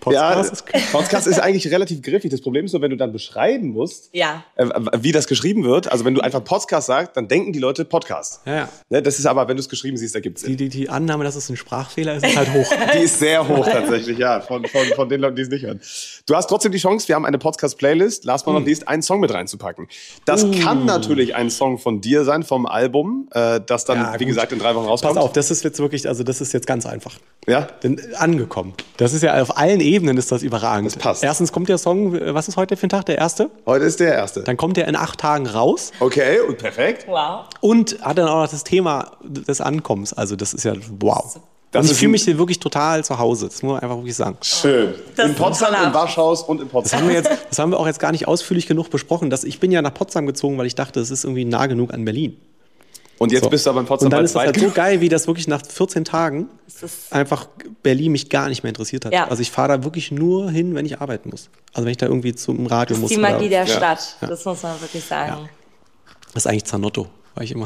Podcast ist eigentlich relativ griffig. Das Problem ist nur, wenn du dann beschreiben musst, wie das geschrieben wird. Also wenn du einfach Podcast sagst, dann denken die Leute Podcast. Ja. Ne, das ist aber, wenn du es geschrieben siehst, da gibt es die Annahme, dass es ein Sprachfehler ist, ist halt hoch. Die ist sehr hoch tatsächlich, ja, von den Leuten, die es nicht hören. Du hast trotzdem die Chance, wir haben eine Podcast-Playlist, last but not least, einen Song mit reinzupacken. Das kann natürlich ein Song von dir sein, vom Album, das dann, wie gesagt, in 3 Wochen rauskommt. Pass auf, das ist jetzt wirklich, also das ist jetzt ganz einfach. Ja? Denn angekommen. Das ist ja auf allen Ebenen ist das überragend. Das passt. Erstens kommt der Song, was ist heute für ein Tag, der erste? Heute ist der erste. Dann kommt der in 8 Tagen raus. Okay, und perfekt. Wow. Und hat dann auch noch das Thema des Ankommens. Also das ist ja wow. Ich fühle mich hier wirklich total zu Hause. Das muss man einfach wirklich sagen. Schön. In Potsdam, in Warschau und in Potsdam. Das haben wir auch jetzt gar nicht ausführlich genug besprochen. Ich bin ja nach Potsdam gezogen, weil ich dachte, es ist irgendwie nah genug an Berlin. Und jetzt bist du aber in Potsdam. Und dann ist das halt so geil, wie das wirklich nach 14 Tagen einfach Berlin mich gar nicht mehr interessiert hat. Ja. Also ich fahre da wirklich nur hin, wenn ich arbeiten muss. Also wenn ich da irgendwie zum Radio muss. Das ist die Magie der Stadt, das muss man wirklich sagen. Ja. Das ist eigentlich Zanotto, war ich immer.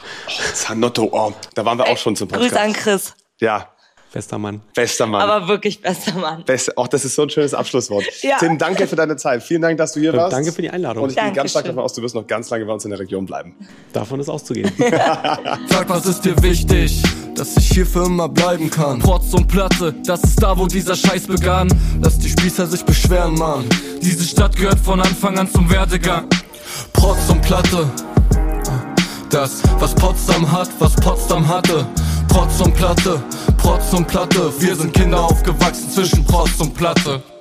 Zanotto, da waren wir auch schon zum Podcast. Grüß an Chris. Ja. Bester Mann. Bester Mann. Aber wirklich bester Mann. Das ist so ein schönes Abschlusswort. Ja. Tim, danke für deine Zeit. Vielen Dank, dass du hier warst. Danke für die Einladung. Und ich gehe ganz stark davon aus, du wirst noch ganz lange bei uns in der Region bleiben. Davon ist auszugehen. Sag, was ist dir wichtig, dass ich hier für immer bleiben kann? Protz und Platte, das ist da, wo dieser Scheiß begann. Lass die Spießer sich beschweren, Mann. Diese Stadt gehört von Anfang an zum Werdegang. Protz und Platte, das, was Potsdam hat, was Potsdam hatte. Protz und Platte, wir sind Kinder aufgewachsen zwischen Protz und Platte.